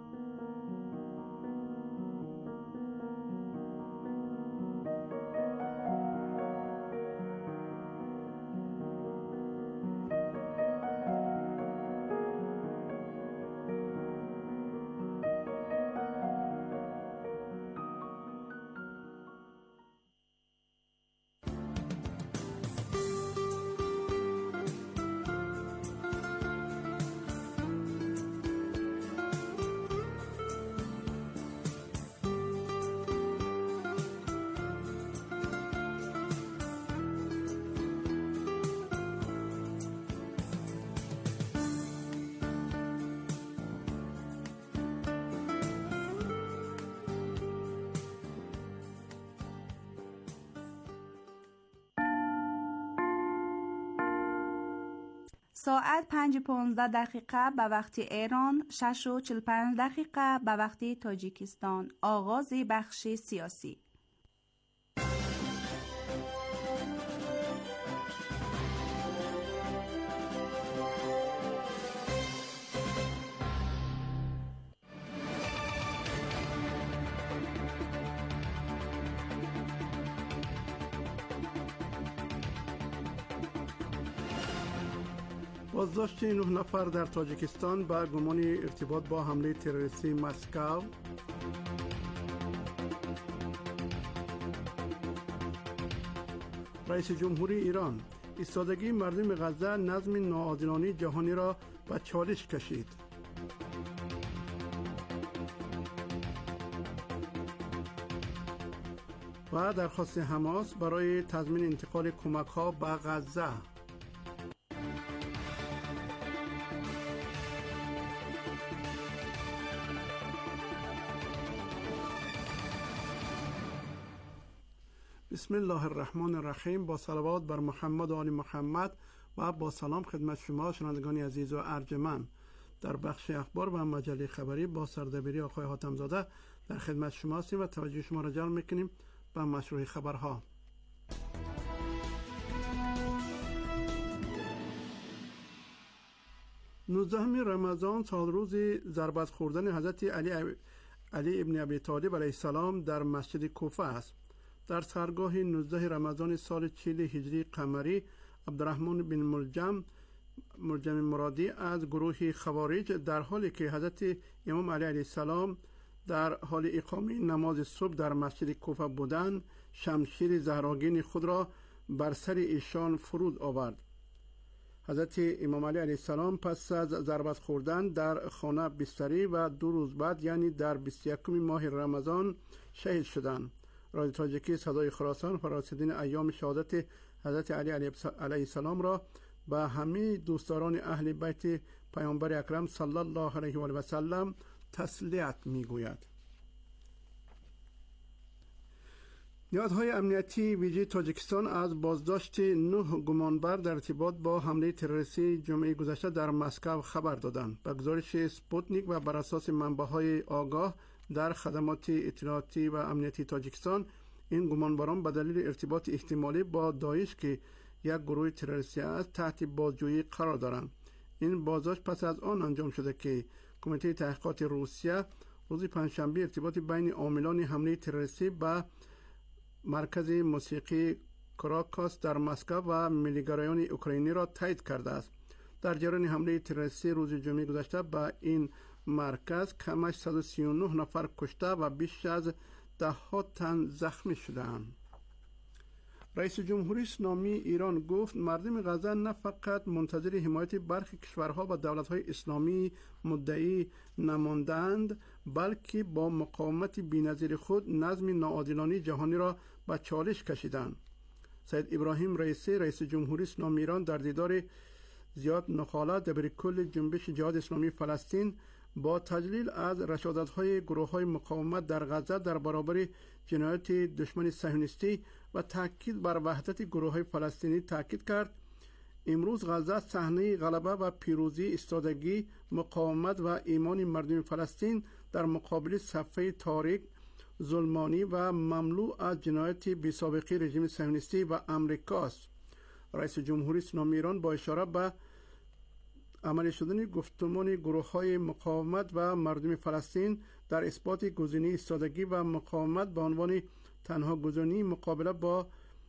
ساعت 5:15 به وقت ایران، 6:45 به وقت تاجیکستان. آغاز بخش سیاسی. بازداشت 9 نفر در تاجیکستان با گمان ارتباط با حمله تروریستی مسکو. رئیس جمهوری ایران: ایستادگی مردم غزه نظم ناعادلانه جهانی را به چالش کشید. و درخواست حماس برای تضمین انتقال کمک‌ها به غزه. بسم الله الرحمن الرحیم. با صلوات بر محمد و آل محمد و با سلام خدمت شما شنوندگان عزیز و ارجمند. در بخش اخبار و مجله خبری با سردبیری آقای حاتم‌زاده در خدمت شما هستیم و توجه شما را جلب می‌کنیم به مشروع خبرها. نوزدهم رمضان سال روز ضربت خوردن حضرت علی ابن ابی طالب علیه السلام در مسجد کوفه است. در سحرگاه 19 رمضان سال 40 هجری قمری، عبدالرحمن بن ملجم مرادی از گروه خوارج در حالی که حضرت امام علی علیه السلام در حال اقامه نماز صبح در مسجد کوفه بودند، شمشیر زهراگین خود را بر سر ایشان فرود آورد. حضرت امام علی علیه السلام پس از ضربت خوردن در خانه بستری و 2 روز بعد یعنی در 21 ماه رمضان شهید شدند. رادیو تاجیکی صدای خراسان فراسیدن ایام شهادت حضرت علی علیه السلام را به همه دوستداران اهل بیت پیامبر اکرم صلی الله علیه و آله و سلم تسلیت میگوید. نهادهای امنیتی ویژه تاجیکستان از بازداشت 9 گمانبر در ارتباط با حمله تروریستی جمعه گذشته در مسکو خبر دادند. به گزارش سپوتنیک و بر اساس منبع‌های آگاه در خدمات اطلاعاتی و امنیتی تاجیکستان، این گمانبران به دلیل ارتباط احتمالی با داعش که یک گروه تروریستی است تحت بازجویی قرار دارند. این بازداشت پس از آن انجام شده که کمیته تحقیقات روسیه روز پنجشنبه ارتباط بین عاملان حمله تروریستی به مرکز موسیقی کراکاس در مسکو و ملیگرایان اوکراینی را تایید کرده است. در جریان حمله تروریستی روز جمعه گذشته به این مرکز کمش 139 نفر کشته و بیش از 10 تن زخمی شدند. رئیس جمهوری اسلامی ایران گفت مردم غزه نه فقط منتظر حمایت برخی کشورها و دولت‌های اسلامی مدعی نماندند، بلکه با مقاومت بی‌نظیر خود نظم ناعادلانه جهانی را به چالش کشیدند. سید ابراهیم رئیسی رئیس جمهوری اسلامی ایران در دیدار زیاد نخاله دبیرکل جنبش جهاد اسلامی فلسطین با تجلیل از رشادت‌های گروه‌های مقاومت در غزه در برابر جنایات دشمن صهیونیستی و تاکید بر وحدت گروه‌های فلسطینی تاکید کرد. امروز غزه صحنه غلبه و پیروزی، ایستادگی، مقاومت و ایمان مردم فلسطین در مقابل صفحه تاریک، ظلمانی و مملو از جنایات بی‌سابقه رژیم صهیونیستی و آمریکاست. رئیس جمهوری اسلامی ایران با اشاره به عملی شدن گفتمان گروه‌های مقاومت و مردم فلسطین در اثبات گزینه ایستادگی و مقاومت به عنوان تنها گزینه مقابله با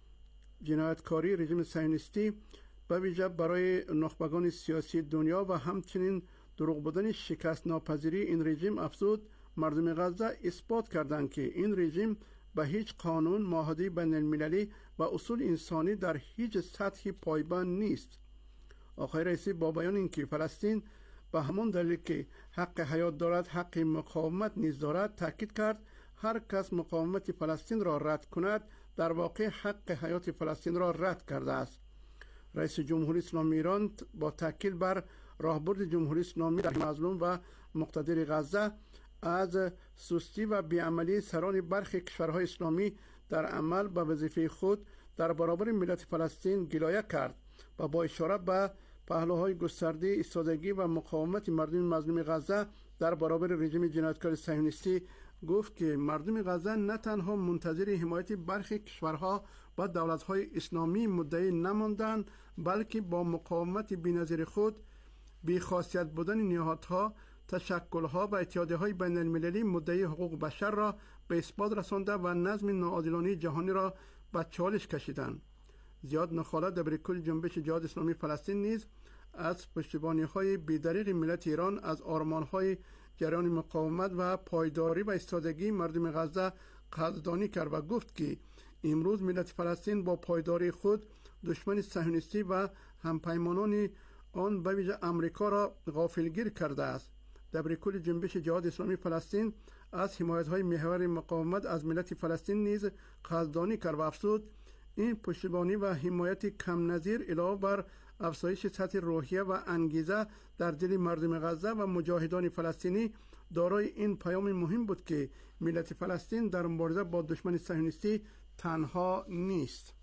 جنایتکاری رژیم صهیونیستی به ویژه برای نخبگان سیاسی دنیا و همچنین دروغ بودن شکست ناپذیری این رژیم افزود، مردم غزه اثبات کردند که این رژیم به هیچ قانون، معاهده بین المللی و اصول انسانی در هیچ سطحی پایبند نیست. آقای رئیسی با بیان اینکه فلسطین به همان دلیل که حق حیات دارد حق مقاومت نیز دارد تاکید کرد هر کس مقاومت فلسطین را رد کند در واقع حق حیات فلسطین را رد کرده است. رئیس جمهوری اسلامی ایران با تاکید بر راهبرد جمهوری اسلامی در مظلوم و مقتدر غزه از سستی و بیعملی سران برخی کشورهای اسلامی در عمل به وظیفه خود در برابر ملت فلسطین گلایه کرد و با اشاره به پهلوهای گسترده ایستادگی و مقاومت مردم مظلوم غزه در برابر رژیم جنایتکار صهیونیستی گفت که مردم غزه نه تنها منتظر حمایت برخی کشورها و دولت‌های اسلامی مدعی نماندند، بلکه با مقاومت بی‌نظیر خود بی‌خاصیت بودن نهادها، تشکل‌ها و اتحادیه‌های بین المللی مدعی حقوق بشر را به اثبات رسانده و نظم ناعادلانه جهانی را به چالش کشیدند. زیاد نخاله دبیرکل جنبش جهاد اسلامی فلسطین نیز از پشتیبانی‌های بی‌دریغ ملت ایران از آرمان‌های جریان مقاومت و پایداری و ایستادگی مردم غزه قدردانی کرد و گفت که امروز ملت فلسطین با پایداری خود دشمن صهیونیستی و همپیمانان آن به ویژه آمریکا را غافلگیر کرده است. دبیرکل جنبش جهاد اسلامی فلسطین از حمایت‌های محور مقاومت از ملت فلسطین نیز قدردانی کرد و افزود این پشتیبانی و حمایت کم نظیر علاوه بر افزایش سطح روحیه و انگیزه در دل مردم غزه و مجاهدان فلسطینی دارای این پیام مهم بود که ملت فلسطین در مبارزه با دشمن صهیونیستی تنها نیست.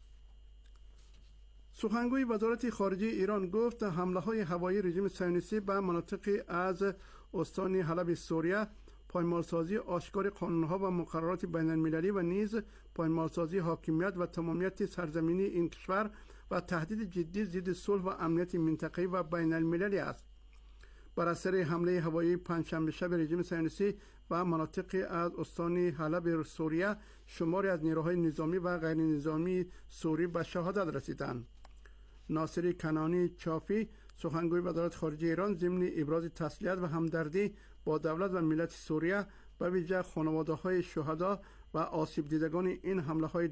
سخنگوی وزارت خارجه ایران گفت حمله‌های هوایی رژیم صهیونیستی به مناطقی از استان حلب سوریه پایمالسازی آشکار قانون‌ها و مقررات بین‌المللی و نیز پایمالسازی حاکمیت و تمامیت سرزمینی این کشور و تهدید جدی ضد صلح و امنیت منطقه‌ای و بین‌المللی است. بر اثر حمله هوایی پنجشنبه شب رژیم صهیونیستی و مناطقی از استان حلب سوریه شماری از نیروهای نظامی و غیر نظامی سوری به شهادت رسیدند. ناصر کنانی چافی سخنگوی وزارت خارجه ایران ضمن ابراز تسلیت و همدردی با دولت و ملت سوریه به ویژه خانواده‌های شهدا و آسیب دیدگان این حمله‌های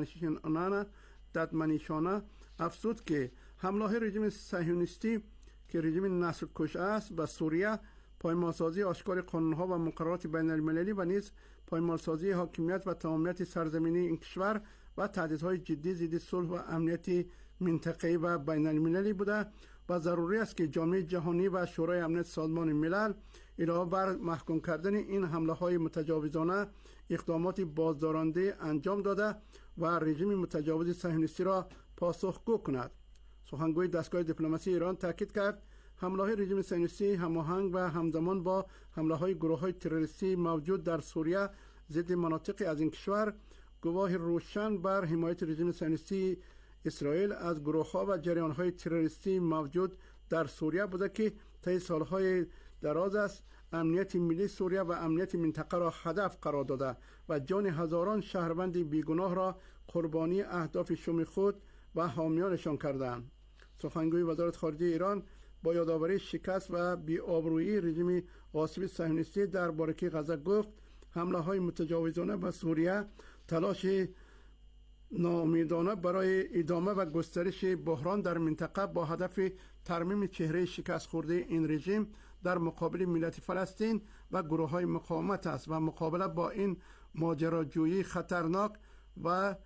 ددمنشانه افزود که حمله‌های رژیم صهیونیستی که رژیم نسل کش است به سوریه پایمالسازی آشکار قانون‌ها و مقررات بین‌المللی و نیز پایمالسازی حاکمیت و تمامیت سرزمینی این کشور و تهدیدهای جدی ضد صلح و امنیت منطقه‌ای و بین‌المللی بوده و ضروری است که جامعه جهانی و شورای امنیت سازمان ملل علاوه بر محکوم کردن این حمله‌های متجاوزانه اقدامات بازدارنده انجام داده و رژیم متجاوز صهیونیستی را پاسخگو کند. سخنگوی دستگاه دیپلماسی ایران تاکید کرد حمله‌های رژیم صهیونیستی هماهنگ و همزمان با حمله‌های گروه‌های تروریستی موجود در سوریه ضد مناطقی از این کشور گواه روشن بر حمایت رژیم صهیونیستی اسرائیل از گروه‌ها و جریان‌های تروریستی موجود در سوریه بوده که طی سال‌های دراز است امنیت ملی سوریه و امنیت منطقه را هدف قرار داده و جان هزاران شهروند بیگناه را قربانی اهداف شوم خود و حامیانشان کردند. سخنگوی وزارت خارجه ایران با یادآوری شکست و بی‌آبرویی رژیم غاصب صهیونیستی در بارکه غزه گفت حمله‌های متجاوزانه به سوریه تلاش ناامیدانه برای ادامه و گسترش بحران در منطقه با هدف ترمیم چهره شکست خورده این رژیم در مقابل ملت فلسطین و گروه‌های مقاومت است و مقابله با این ماجراجویی خطرناک و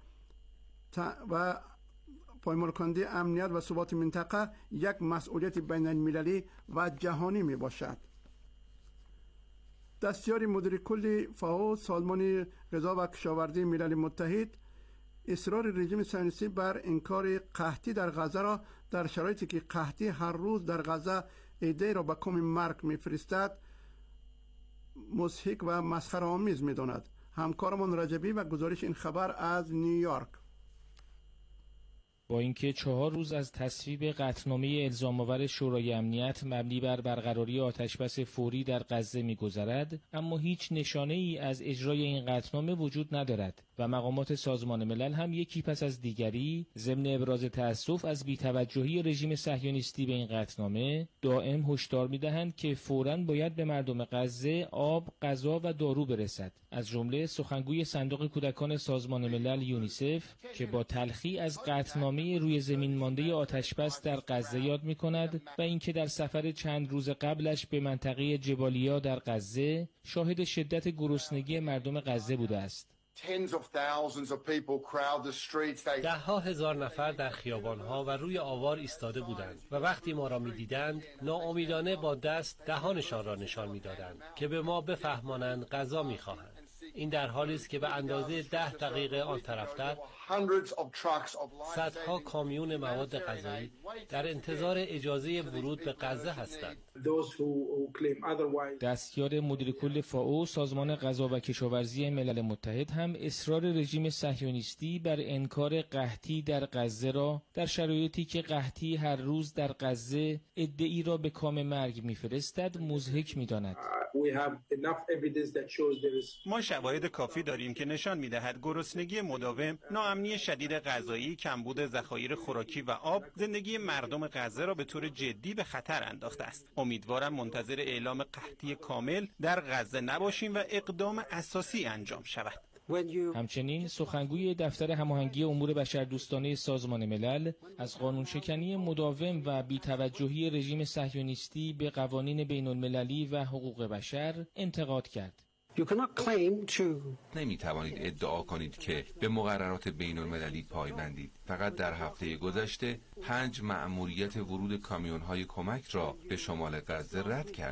پایمال کننده امنیت و ثبات منطقه یک مسئولیت بین المللی و جهانی می باشد. دستیار مدیر کل فاو سازمان غذا و کشاورزی ملل متحد اصرار رژیم صهیونیستی بر انکار قحطی در غزه را در شرایطی که قحطی هر روز در غزه عده‌ای را به کام مرگ می‌فرستد مضحک و مسخره‌آمیز می‌داند. همکارمان رجبی و گزارش این خبر از نیویورک. با اینکه 4 روز از تصویب قطعنامه الزام‌آور شورای امنیت مبنی بر برقراری آتشبس فوری در غزه می‌گذرد، اما هیچ نشانه‌ای از اجرای این قطعنامه وجود ندارد و مقامات سازمان ملل هم یکی پس از دیگری ضمن ابراز تأسف از بی‌توجهی رژیم صهیونیستی به این قطعنامه دائم هشدار می‌دهند که فوراً باید به مردم غزه آب، غذا و دارو برسد. از جمله سخنگوی صندوق کودکان سازمان ملل یونیسف که با تلخی از قطعنامه روی زمین مانده آتشبس در غزه یاد می‌کند و اینکه در سفر چند روز قبلش به منطقه جبالیا در غزه شاهد شدت گرسنگی مردم غزه بوده است. ده‌ها هزار نفر در خیابان‌ها و روی آوار ایستاده بودند و وقتی ما را می‌دیدند ناامیدانه با دست دهانشان را نشان می‌دادند که به ما بفهمانند غذا می‌خواهند. این در حالی است که به اندازه 10 دقیقه آن طرفتر صدها کامیون مواد غذایی در انتظار اجازه ورود به غزه هستند. دستیار مدیر کل فاو سازمان غذا و کشاورزی ملل متحد هم اصرار رژیم صهیونیستی بر انکار قحطی در غزه را در شرایطی که قحطی هر روز در غزه عده‌ای را به کام مرگ می‌فرستد مضحک می‌داند. ما شواهد کافی داریم که نشان می‌دهد گرسنگی مداوم، ناامنی شدید غذایی، کمبود ذخایر خوراکی و آب زندگی مردم غزه را به طور جدی به خطر انداخته است. امیدوارم منتظر اعلام قحطی کامل در غزه نباشیم و اقدام اساسی انجام شود. همچنین سخنگوی دفتر هماهنگی امور بشردوستانه سازمان ملل از قانونشکنی مداوم و بی‌توجهی رژیم صهیونیستی به قوانین بین‌المللی و حقوق بشر انتقاد کرد. نمی توانید ادعا کنید که به مقررات بین‌المللی پایبندید. فقط در هفته گذشته 5 مأموریت ورود کامیون‌های کمک را به شمال غزه رد کردید.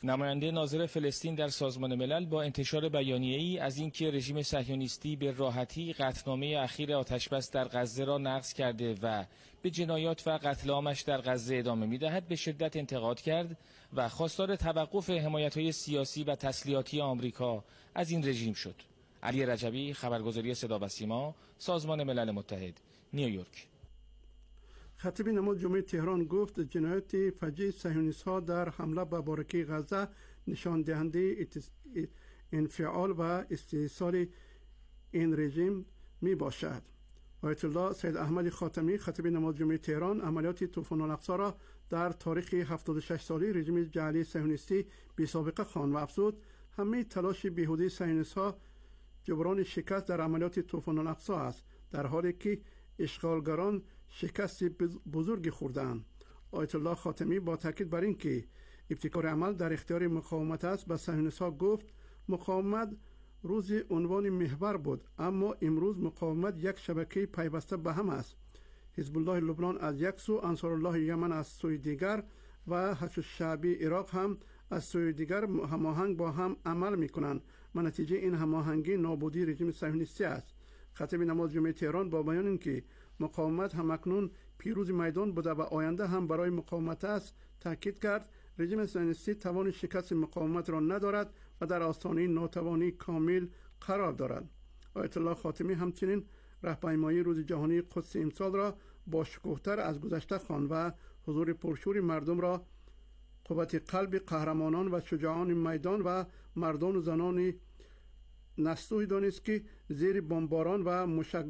گفت. نماینده ناظر فلسطین در سازمان ملل با انتشار بیانیه‌ای از اینکه رژیم صهیونیستی به راحتی قطعنامه اخیر آتشبس در غزه را نقض کرده و به جنایات و قتل عامش در غزه ادامه می‌دهد به شدت انتقاد کرد و خواستار توقف حمایت‌های سیاسی و تسلیحاتی آمریکا از این رژیم شد. علی رجبی، خبرگزاری صدا و سیما، سازمان ملل متحد، نیویورک. خطیب نماز جمعه تهران گفت جنایات فجیع صهیونیست‌ها در حمله به بارکی غزه نشان دهنده انفعال و استحصال این رژیم می باشد. آیت الله سید احمد خاتمی خطیب نماز جمعه تهران عملیات طوفان الاقصی را در تاریخ 76 ساله رژیم جعلی صهیونیستی بی سابقه خواند و افزود همه تلاش بیهوده صهیونیست‌ها جبران شکست در عملیات طوفان الاقصی است، در حالی که اشغالگران شکست بزرگی خوردند. آیت الله خاتمی با تاکید بر اینکه ابتکار عمل در اختیار مقاومت است به صهیونیست‌ها گفت مقاومت روز عنوان محور بود، اما امروز مقاومت یک شبکه پیوسته به هم است. حزب الله لبنان از یک سو، انصار الله یمن از سوی دیگر و حشد شعبی عراق هم از سوی دیگر هماهنگ با هم عمل می‌کنند و نتیجه این هماهنگی نابودی رژیم صهیونیستی است. خطیب نماز جمعه تهران با بیان اینکه مقاومت همکنون پیروز میدان بوده و آینده هم برای مقاومت است تاکید کرد رژیم صهیونیستی توان شکست مقاومت را ندارد و در آستانه ناتوانی کامل قرار دارد. آیت الله خاتمی همچنین راهپیمایی روز جهانی قدس امسال را با شکوه‌تر از گذشته خواند و حضور پرشور مردم را قوت قلب قهرمانان و شجاعان میدان و مردان و زنان نستوه دانست که زیر بمباران و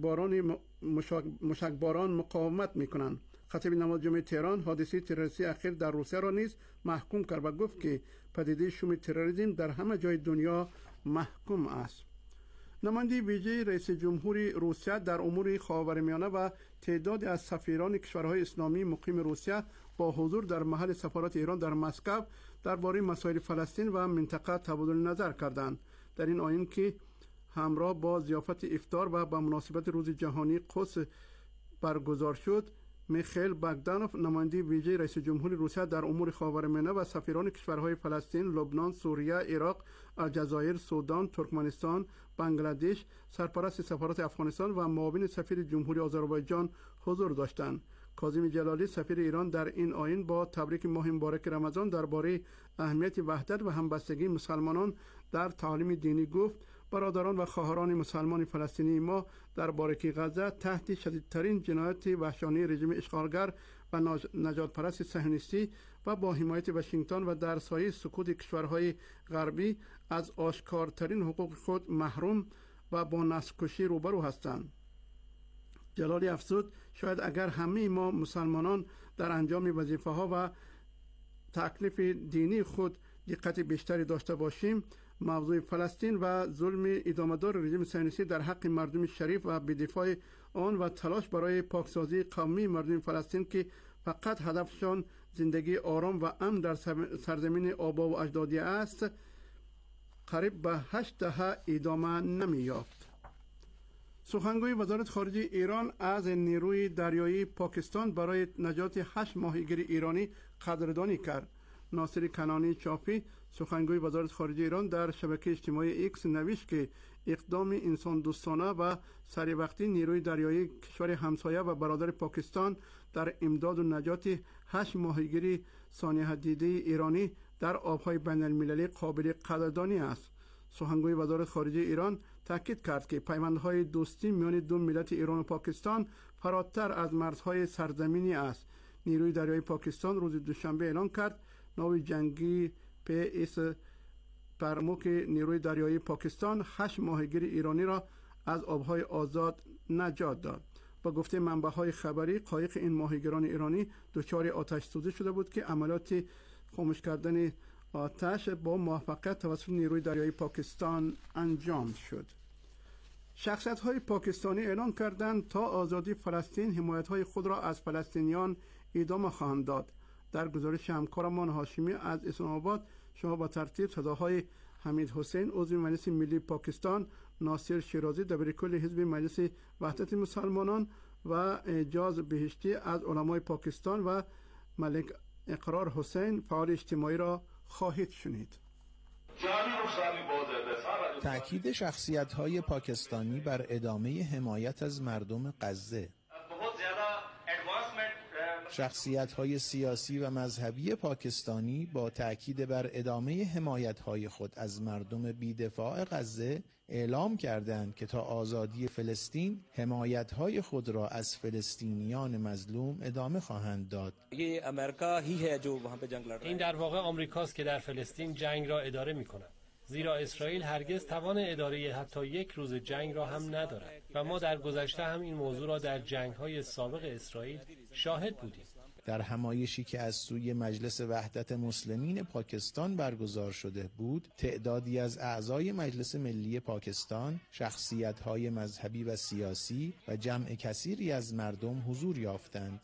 مشکباران مقاومت میکنند. خطیب نماز جمعه تهران حادثه تروریستی اخیر در روسیه را نیز محکوم کرد و گفت که پدیده شوم تروریسم در همه جای دنیا محکوم است. نماینده ویژه رئیس جمهور روسیه در امور خاورمیانه و تعدادی از سفیران کشورهای اسلامی مقیم روسیه با حضور در محل سفارت ایران در مسکو درباره مسائل فلسطین و منطقه تبادل نظر کردند. در این آیین که همراه با ضیافت افطار و به مناسبت روز جهانی قدس برگزار شد، میخائیل باگدانوف نماینده ویژه رئیس جمهور روسیه در امور خاورمیانه و سفیران کشورهای فلسطین، لبنان، سوریه، عراق، الجزایر، سودان، ترکمنستان، بنگلادش، سرپرست سفارت افغانستان و معاون سفیر جمهوری آذربایجان حضور داشتند. کاظم جلالی سفیر ایران در این آیین با تبریک ماه مبارک رمضان درباره اهمیت وحدت و همبستگی مسلمانان در تعالیم دینی گفت برادران و خواهران مسلمان فلسطینی ما در بارکی غزه تحت شدیدترین جنایات وحشیانه رژیم اشغالگر و نجات پرست صهیونیستی و با حمایت واشنگتن و در سایه سکوت کشورهای غربی از آشکارترین حقوق خود محروم و با نسل‌کشی روبرو هستند. جلالی افزود شاید اگر همه ما مسلمانان در انجام وظیفه‌ها و تکلیف دینی خود دقت بیشتری داشته باشیم، موضوع فلسطین و ظلم ادامه‌دار رژیم صهیونیستی در حق مردم شریف و بدفاع آن و تلاش برای پاکسازی قومی مردم فلسطین که فقط هدفشان زندگی آرام و امن در سرزمین آبا و اجدادی است، قریب به 8 دهه ادامه نمی‌یافت. سخنگوی وزارت خارجه ایران از نیروی دریایی پاکستان برای نجات 8 ماهیگیر ایرانی قدردانی کرد. ناصر کنانی چاپی سخنگوی وزارت خارجه ایران در شبکه اجتماعی ایکس نوشت که اقدام انسان دوستانه و سریع وقتی نیروی دریایی کشور همسایه و برادر پاکستان در امداد و نجات 8 ماهیگیر سانحه دیده ایرانی در آبهای بین المللی قابل قدردانی است. سخنگوی وزارت خارجه ایران تاکید کرد که پیوندهای دوستی میان دو ملت ایران و پاکستان فراتر از مرزهای سرزمینی است. نیروی دریایی پاکستان روز دوشنبه اعلام کرد ناو جنگی PS پرموک نیروی دریایی پاکستان 8 ماهیگیر ایرانی را از آبهای آزاد نجات داد. با گفته منبع‌های خبری قایق این ماهیگیران ایرانی دچار آتش سوزی شده بود که عملیات خاموش کردن آتش با موفقیت توسط نیروی دریایی پاکستان انجام شد. شخصیت‌های پاکستانی اعلام کردند تا آزادی فلسطین حمایت‌های خود را از فلسطینیان ادامه خواهند داد. در گزارش همکارمان هاشمی از اسلام آباد شما با ترتیب صداهای حمید حسین عضو مجلس ملی پاکستان، ناصر شیرازی دبیرکل حزب مجلس وحدت مسلمانان و اعجاز بهشتی از علمای پاکستان و ملک اقرار حسین فعال اجتماعی را خواهید شنید. تأکید شخصیت‌های پاکستانی بر ادامه حمایت از مردم غزه. شخصیت‌های سیاسی و مذهبی پاکستانی با تأکید بر ادامه حمایت‌های خود از مردم بی‌دفاع غزه اعلام کردند که تا آزادی فلسطین حمایت‌های خود را از فلسطینیان مظلوم ادامه خواهند داد. این در واقع آمریکاست که در فلسطین جنگ را اداره می‌کند. زیرا اسرائیل هرگز توان اداره حتی یک روز جنگ را هم ندارد و ما در گذشته هم این موضوع را در جنگ‌های سابق اسرائیل شاهد بودیم. در همایشی که از سوی مجلس وحدت مسلمین پاکستان برگزار شده بود، تعدادی از اعضای مجلس ملی پاکستان، شخصیت‌های مذهبی و سیاسی و جمع کثیری از مردم حضور یافتند.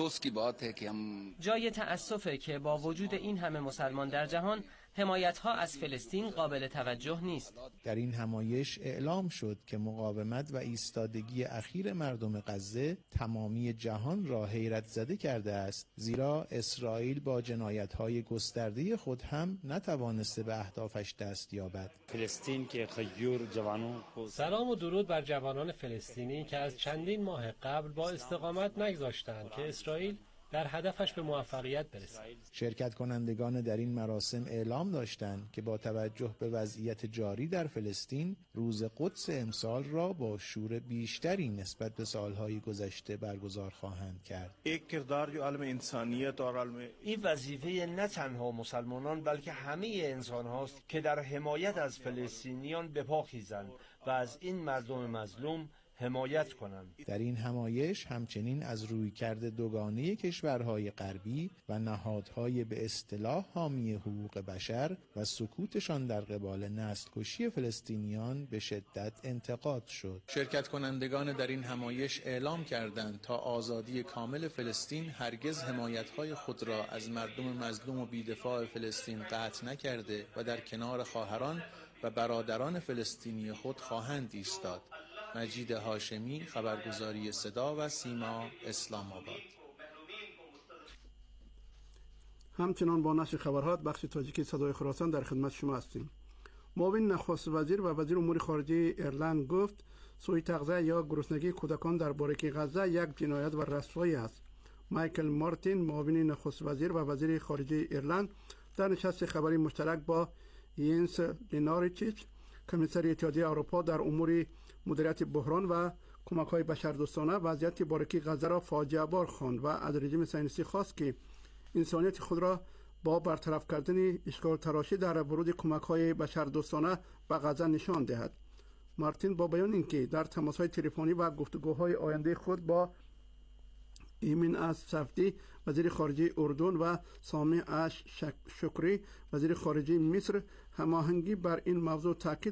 جای تأسفه که با وجود این همه مسلمان در جهان، حمایت‌ها از فلسطین قابل توجه نیست. در این همایش اعلام شد که مقاومت و ایستادگی اخیر مردم غزه تمامی جهان را حیرت زده کرده است، زیرا اسرائیل با جنایت‌های گسترده خود هم نتوانسته به اهدافش دست یابد. سلام و درود بر جوانان فلسطینی که از چندین ماه قبل با استقامت نگذاشتند که اسرائیل در هدفش به موفقیت برسد. شرکت کنندگان در این مراسم اعلام داشتند که با توجه به وضعیت جاری در فلسطین، روز قدس امسال را با شور بیشتری نسبت به سالهای گذشته برگزار خواهند کرد. این وظیفه نه تنها مسلمانان بلکه همه انسان هاست که در حمایت از فلسطینیان به پا خیزند و از این مردم مظلوم حمایت کنند. در این همایش همچنین از رویکرد دوگانه کشورهای غربی و نهادهای به اصطلاح حامی حقوق بشر و سکوتشان در قبال نسل‌کشی فلسطینیان به شدت انتقاد شد. شرکت کنندگان در این همایش اعلام کردند تا آزادی کامل فلسطین هرگز حمایت‌های خود را از مردم مظلوم و بی‌دفاع فلسطین قطع نکرده و در کنار خواهران و برادران فلسطینی خود خواهند ایستاد. مجید هاشمی، خبرگزاری صدا و سیما، اسلام آباد. همچنان با نشر خبرات بخش تاجیکی صدای خراسان در خدمت شما هستیم. معاون نخست وزیر و وزیر امور خارجه ایرلند گفت سوء تغذیه یا گرسنگی کودکان در باریک غزه یک جنایت و رسوایی است. مایکل مارتین، معاون نخست وزیر و وزیر خارجه ایرلند، در نشست خبری مشترک با ینس لیناریچیچ، کمیسر اتحادیه اروپا در امور مدیریت بحران و کمک‌های بشردوستانه، وضعیت باریک غزه را فاجعه بار خواند و از رژیم صهیونیستی خواست که انسانیت خود را با برطرف کردن اشغال تراشی در ورود کمک‌های بشردوستانه به غزه نشان دهد. مارتین با بیان اینکه در تماس‌های تلفنی و گفتگوهای آینده خود با ایمن از صفدی وزیر خارجه اردن و سامح اش شکری وزیر خارجه مصر همگی بر این موضوع تاکید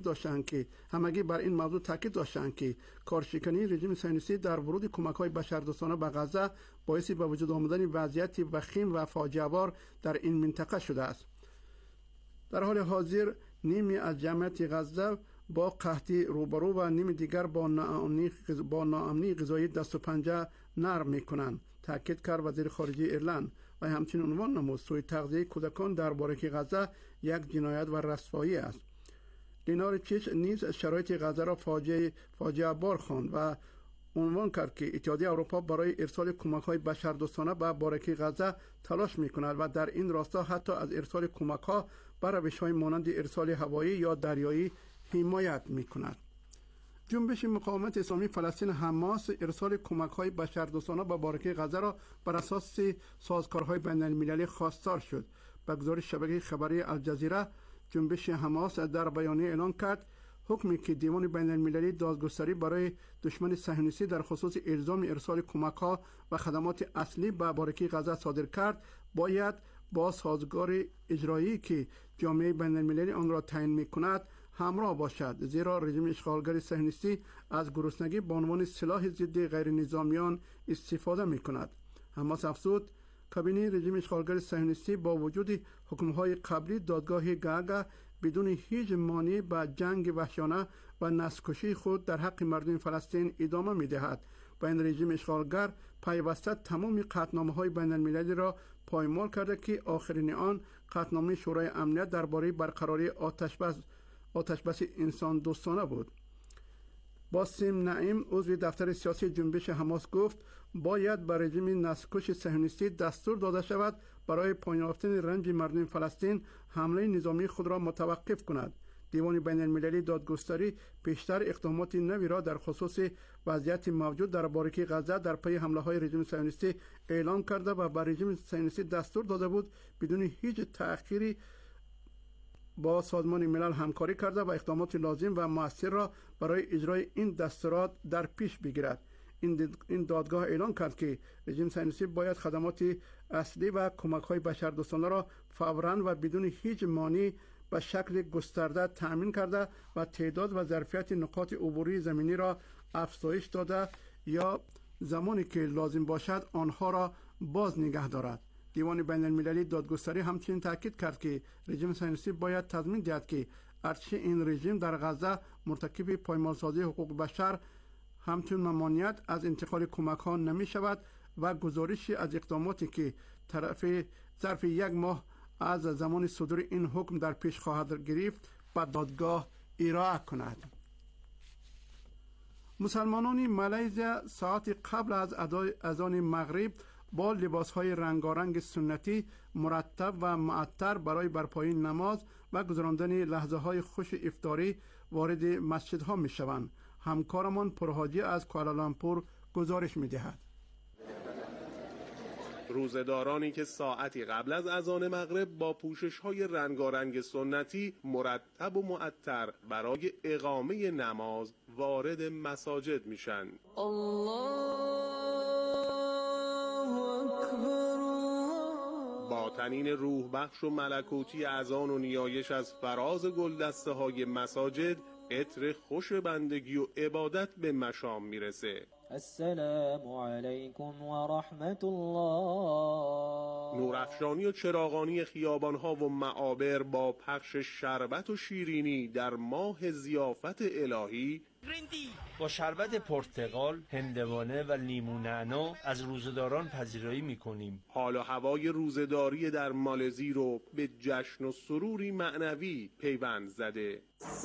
داشتند که کارشکنی رژیم صهیونیستی در ورود کمک‌های بشردوستانه به غزه باعث به وجود آمدن وضعیت وخیم و فاجعه‌بار در این منطقه شده است. در حال حاضر نیمی از جمعیت غزه با قحطی روبرو و نیم دیگر با ناامنی غذایی دست و پنجه نرم می‌کنند، تاکید کرد وزیر خارجه ایرلند و همچنین عنوان نمود سوء تغذیه کودکان در باریک غزه یک جنایت و رسوایی است. لیناریچیچ نیز شرایط غزه را فاجعه بار خواند و عنوان کرد که اتحادیه اروپا برای ارسال کمک‌های بشردوستانه به باریک غزه تلاش می‌کند و در این راستا حتی از ارسال کمک‌ها به روش‌های مانند ارسال هوایی یا دریایی حمایت می‌کند. جنبش مقاومت اسلامی فلسطین حماس ارسال کمک‌های بشردوستانه به باریک غزه را بر اساس سازوکارهای بین‌المللی خواستار شد. به گزارش شبکه خبری الجزیره، جنبش حماس در بیانیه اعلان کرد حکمی که دیوان بین‌المللی دادگستری برای دشمن صهیونیستی در خصوص الزام ارسال کمک‌ها و خدمات اصلی به باریک غزه صادر کرد باید با سازوکار اجرایی که جامعه بین‌المللی آن را تعیین می‌کند همراه باشد، زیرا رژیم اشغالگر صهیونیستی از گرسنگی به عنوان سلاح ضد غیر نظامیان استفاده می‌کند. حماس افزود کابینه رژیم اشغالگر صهیونیستی با وجود حکم‌های قبلی دادگاه گاگا بدون هیچ مانع به جنگ وحشیانه و نسل‌کشی خود در حق مردم فلسطین ادامه می‌دهد با این رژیم اشغالگر پیوسته تمام قطعنامه‌های بین‌المللی را پایمال کرده که آخرین آن قطعنامه شورای امنیت درباره برقراری آتشبس انسان دوستانه بود. باسم نعیم عضو دفتر سیاسی جنبش حماس گفت باید به رژیم نسل‌کش صهیونیستی دستور داده شود برای پایین یافتن رنج مردم فلسطین حمله نظامی خود را متوقف کند. دیوان بین المللی دادگستری پیشتر اقدامات نوی را در خصوص وضعیت موجود در باریکی غزه در پی حمله های رژیم صهیونیستی اعلام کرده و به رژیم صهیونیستی دستور داده بود بدون هیچ تأخیری با سازمان ملل همکاری کرده و اقدامات لازم و مؤثر را برای اجرای این دستورات در پیش بگیرد. این دادگاه اعلام کرد که رژیم صهیونیستی باید خدمات اصلی و کمک‌های بشردوستانه را فوراً و بدون هیچ مانع به شکل گسترده تأمین کرده و تعداد و ظرفیت نقاط عبوری زمینی را افزایش داده یا زمانی که لازم باشد آنها را باز نگه دارد. دیوان بین المللی دادگستری همچنین تاکید کرد که رژیم صهیونیستی باید تضمین دهد که ارتش این رژیم در غزه مرتکب پایمالسازی حقوق بشر همچون ممانعت از انتقال کمک ها نمی شود و گزارشی از اقداماتی که ظرف یک ماه از زمان صدور این حکم در پیش خواهد گرفت به دادگاه ارائه کند. مسلمانان مالزی ساعت قبل از اذان مغرب با لباسهای رنگارنگ سنتی مرتب و معطر برای برپایی نماز و گذراندن لحظه های خوش افطاری وارد مسجدها می شوند. همکارمان پرهاجی از کوالالامپور گزارش می دهد. روزه‌دارانی که ساعتی قبل از اذان مغرب با پوشش‌های رنگارنگ سنتی مرتب و معطر برای اقامه نماز وارد مساجد میشن. با طنین روح بخش و ملکوتی اذان و نیایش از فراز گلدسته‌های مساجد عطر خوش بندگی و عبادت به مشام میرسه. السلام علیکم و رحمت الله. نورافشانی و چراغانی خیابان‌ها و معابر با پخش شربت و شیرینی در ماه ضیافت الهی با شربت پرتقال، هندوانه و لیمو نعنا از روزه‌داران پذیرایی می‌کنیم. حال و هوای روزه‌داری در مالزی رو به جشن و سروری معنوی پیوند زده.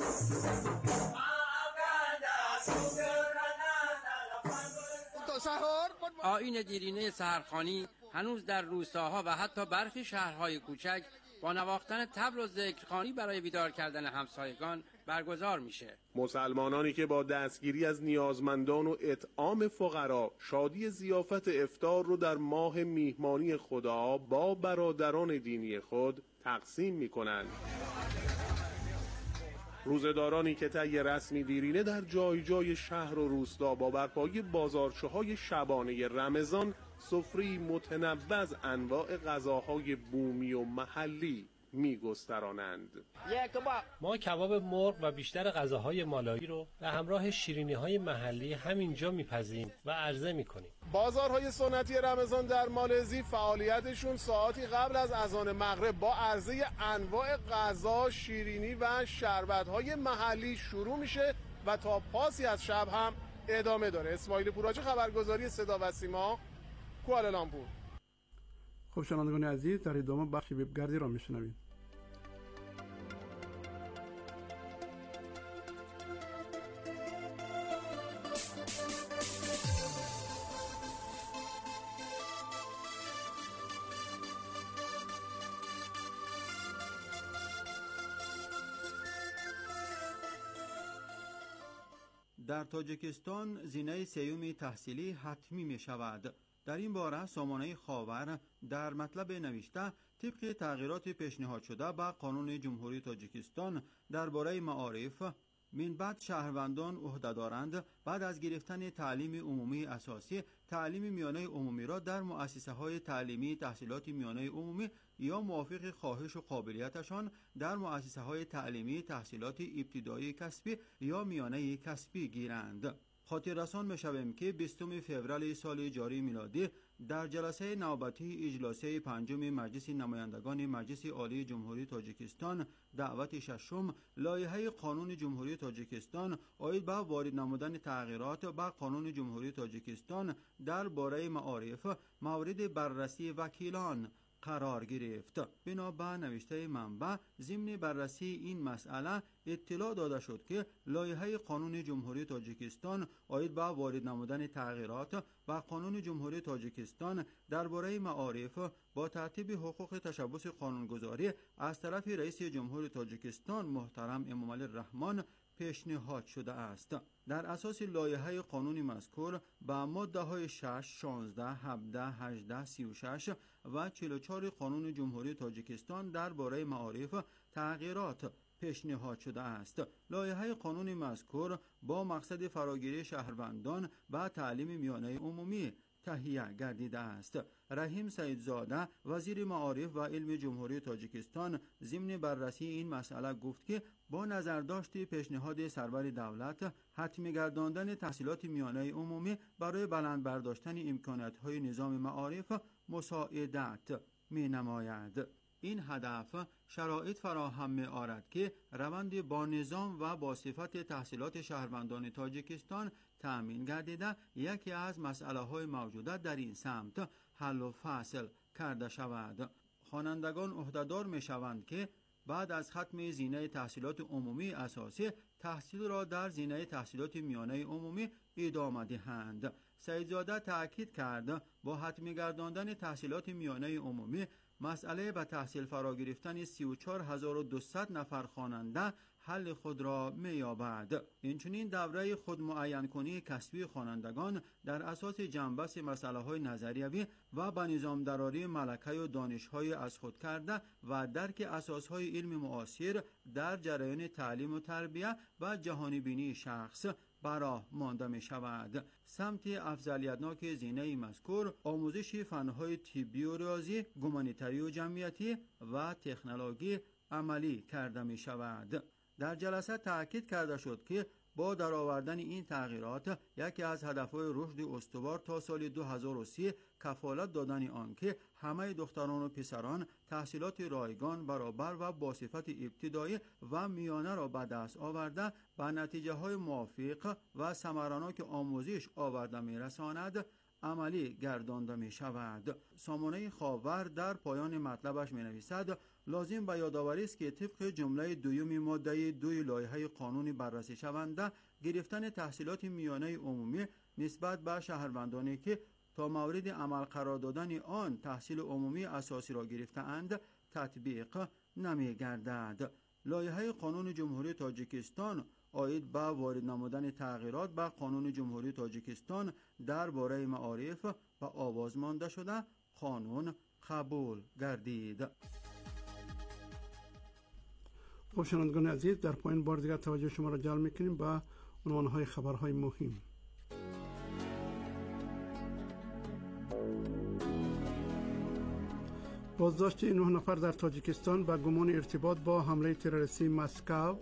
آیین دیرینه سحرخوانی هنوز در روستاها و حتی برخی شهرهای کوچک با نواختن طبل و ذکرخوانی برای بیدار کردن همسایگان برگزار میشه. مسلمانانی که با دستگیری از نیازمندان و اطعام فقرا شادی ضیافت افطار رو در ماه میهمانی خدا با برادران دینی خود تقسیم میکنند. روزه‌دارانی که طی رسمی دیرینه در جای جای شهر و روستا با برپایی بازارچه‌های شبانه رمضان سفره‌ای متنوع از انواع غذاهای بومی و محلی می‌گسترانند. ما کباب مرغ و بیشتر غذاهای مالایی رو به همراه شیرینی‌های محلی همینجا می‌پزیم و عرضه می‌کنیم. بازارهای سنتی رمضان در مالزی فعالیتشون ساعتی قبل از اذان مغرب با عرضه انواع غذا، شیرینی و شربت‌های محلی شروع میشه و تا پاسی از شب هم ادامه داره. اسماعیل پوراچی، خبرگزاری صدا و سیما، کوالالامپور. خب شنوندگان عزیز، در ادامه بخش وبگردی را میشنوید. در تاجیکستان زینه سیوم تحصیلی حتمی می شود. در این باره سامانه خاور در مطلب نوشته طبق تغییرات پیشنهاد شده به قانون جمهوری تاجیکستان درباره معارف من بعد شهروندان عهده‌دارند بعد از گرفتن تعلیم عمومی اساسی تعلیم میانه عمومی را در مؤسسه های تعلیمی تحصیلات میانه عمومی یا موافق خواهش و قابلیتشان در مؤسسه های تعلیمی تحصیلات ابتدایی کسبی یا میانه کسبی گیرند. خاطر رسان می‌شویم که 20 فوریه سال جاری میلادی در جلسه نوبتی اجلاسی پنجم مجلس نمایندگان مجلس عالی جمهوری تاجیکستان دعوت ششم لایحه قانون جمهوری تاجیکستان عاید به وارد نمودن تغییرات به قانون جمهوری تاجیکستان درباره معارف مورد بررسی وکیلان قرار گرفت. بنا به نوشته منبع، ضمن بررسی این مسئله اطلاع داده شد که لایحه قانون جمهوری تاجیکستان عاید به وارد نمودن تغییرات و قانون جمهوری تاجیکستان درباره معارف با ترتیب حقوق تشبث قانونگذاری از طرف رئیس جمهور تاجیکستان محترم امامعلی الرحمن پیشنهاد شده است. در اساس لایحه قانونی مذکور با ماده های 6, 16, 17, 18, 36 و 44 قانون جمهوری تاجیکستان درباره معارف تغییرات پیشنهاد شده است. لایحه قانونی مذکور با مقصد فراگیری شهروندان و تعلیم میانه عمومی تهیه گردیده است. رحیم سیدزاده وزیر معارف و علم جمهوری تاجیکستان ضمن بررسی این مسئله گفت که با نظرداشت پیشنهاد سرور دولت حتمی گرداندن تحصیلات میانه عمومی برای بلند برداشتن امکانات‌های نظام معارف مساعدت می نماید. این هدف شرایط فراهم می آورد که روند با نظام و با صفت تحصیلات شهروندان تاجیکستان تأمین گردیده یکی از مسئله های موجوده در این سمت حل و فصل کرده شود. خوانندگان عهدهدار می شوند که بعد از ختم زینه تحصیلات عمومی اساسی تحصیل را در زینه تحصیلات میانه عمومی ادامه دهند. سیدزاده تأکید کرد با حتمی گرداندن تحصیلات میانه عمومی مسئله به تحصیل فرا گرفتن 34200 نفر خواننده حل خود را می‌یابد. اینچنین دوره خود معین کنی کسبی خوانندگان در اساس جنبش مسائل نظریوی و به نظام دراری ملکه و دانش‌های از خود کرده و درک اساس‌های علم معاصر در جریان تعلیم و تربیت و جهانی بینی شخص براه مانده می شود. سمت افضلیتناک زینه مذکور آموزش فنهای طبی و ریاضی، گومانیتری و جمعیتی و تکنولوژی عملی کرده می شود. در جلسه تأکید کرده شد که با درآوردن این تغییرات یکی از هدفهای رشد استوار تا سال 2030 کفالت دادن آنکه همه دختران و پسران تحصیلات رایگان، برابر و با صفت ابتدایی و میانه را به دست آورده به نتیجه های موافق و ثمرناک آموزش آورده میرساند عملی گردانده می شود. سامانه خاور در پایان مطلبش می نویسد لازم به یادآوری است که طبق جمله دوم ماده 2 لایحه قانونی بررسی شونده گرفتن تحصیلات میانه عمومی نسبت به شهروندانی که تا مورد عمل قرار دادن آن تحصیل عمومی اساسی را گرفته‌اند تطبیق نمی گردد. لایحه قانون جمهوری تاجیکستان عاید به وارد نمودن تغییرات به قانون جمهوری تاجیکستان درباره معارف و آواز مانده شده قانون قبول گردید. خب شنوندگان عزیز، در پایین بار دیگر توجه شما را جلب می‌کنیم به عنوان‌های خبرهای مهم. بازداشت 9 نفر در تاجیکستان به گمان ارتباط با حمله تروریستی مسکو.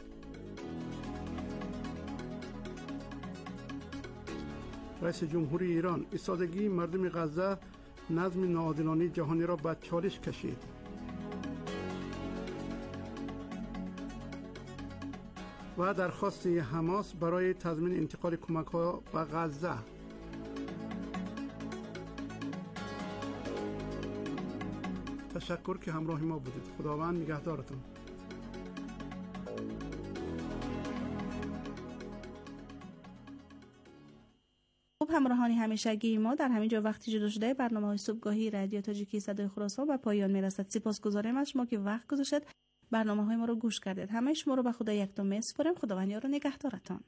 رئیس جمهوری ایران ایستادگی مردم غزه نظم ناعادلانه جهانی را به چالش کشید. و درخواست حماس برای تضمین انتقال کمک‌ها به غزه. تشکر که همراه ما بودید. خداوند نگهدارتان. خب همراهانی همیشگی ما در همینجا وقتی جدا شده برنامه‌های صبحگاهی رادیو تاجیکی صدای خراسان به پایان میرسد. سپاسگزاریم از شما که وقت گذاشتید برنامه‌های ما رو گوش کردید. همه شما رو به خدا یکتا میسپارم. خداوند یار و نگهدارتان.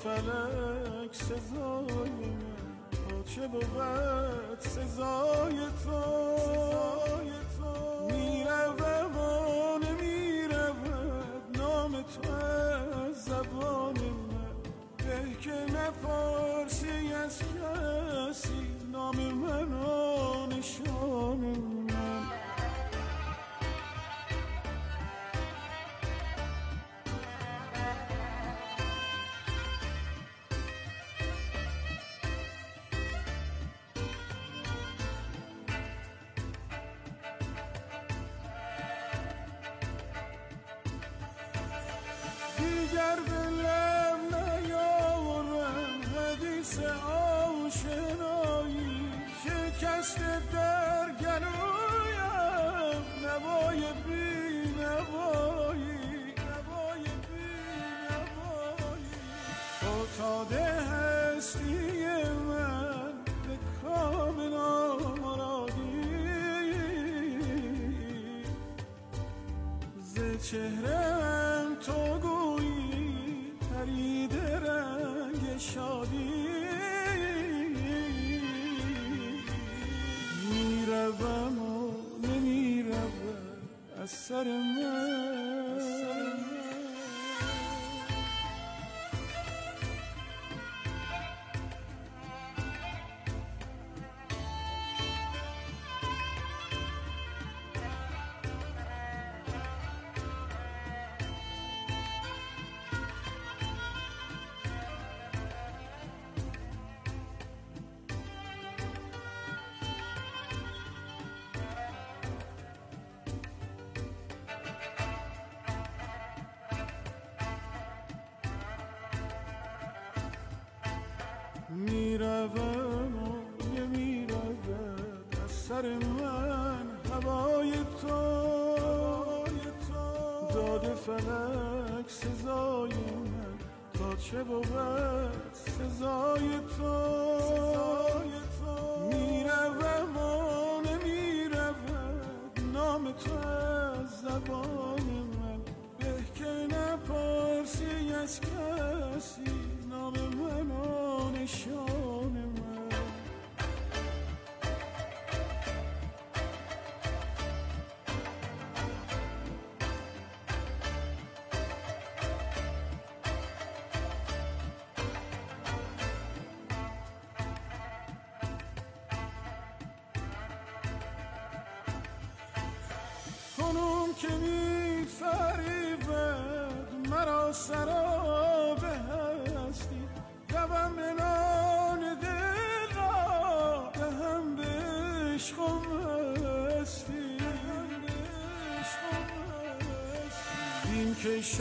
فلک سزای من تا چه بود سزای تو میروم و نمیرود نام تو از زبان من به که نپرسی از کسی نام من و نشان من دیگر دلم نیاورم حدیث آشنایی شکست در گلویم نوای بی نوایی فتاده هستی من به کام نامرادی ز چهرم تو گویی پرید رنگ شادی میروم و نمیروم از سر من میروم و نمیرود از سر من هوای تو داده فلک سزای من تا چه بود سزای تو میروم و نمیرود نام تو از زبان من به که نپرسی از کسی نام من و نشان من کنون که می فریبد مرا سراب هستی روم منان دل را دهم به عشق و مستی این که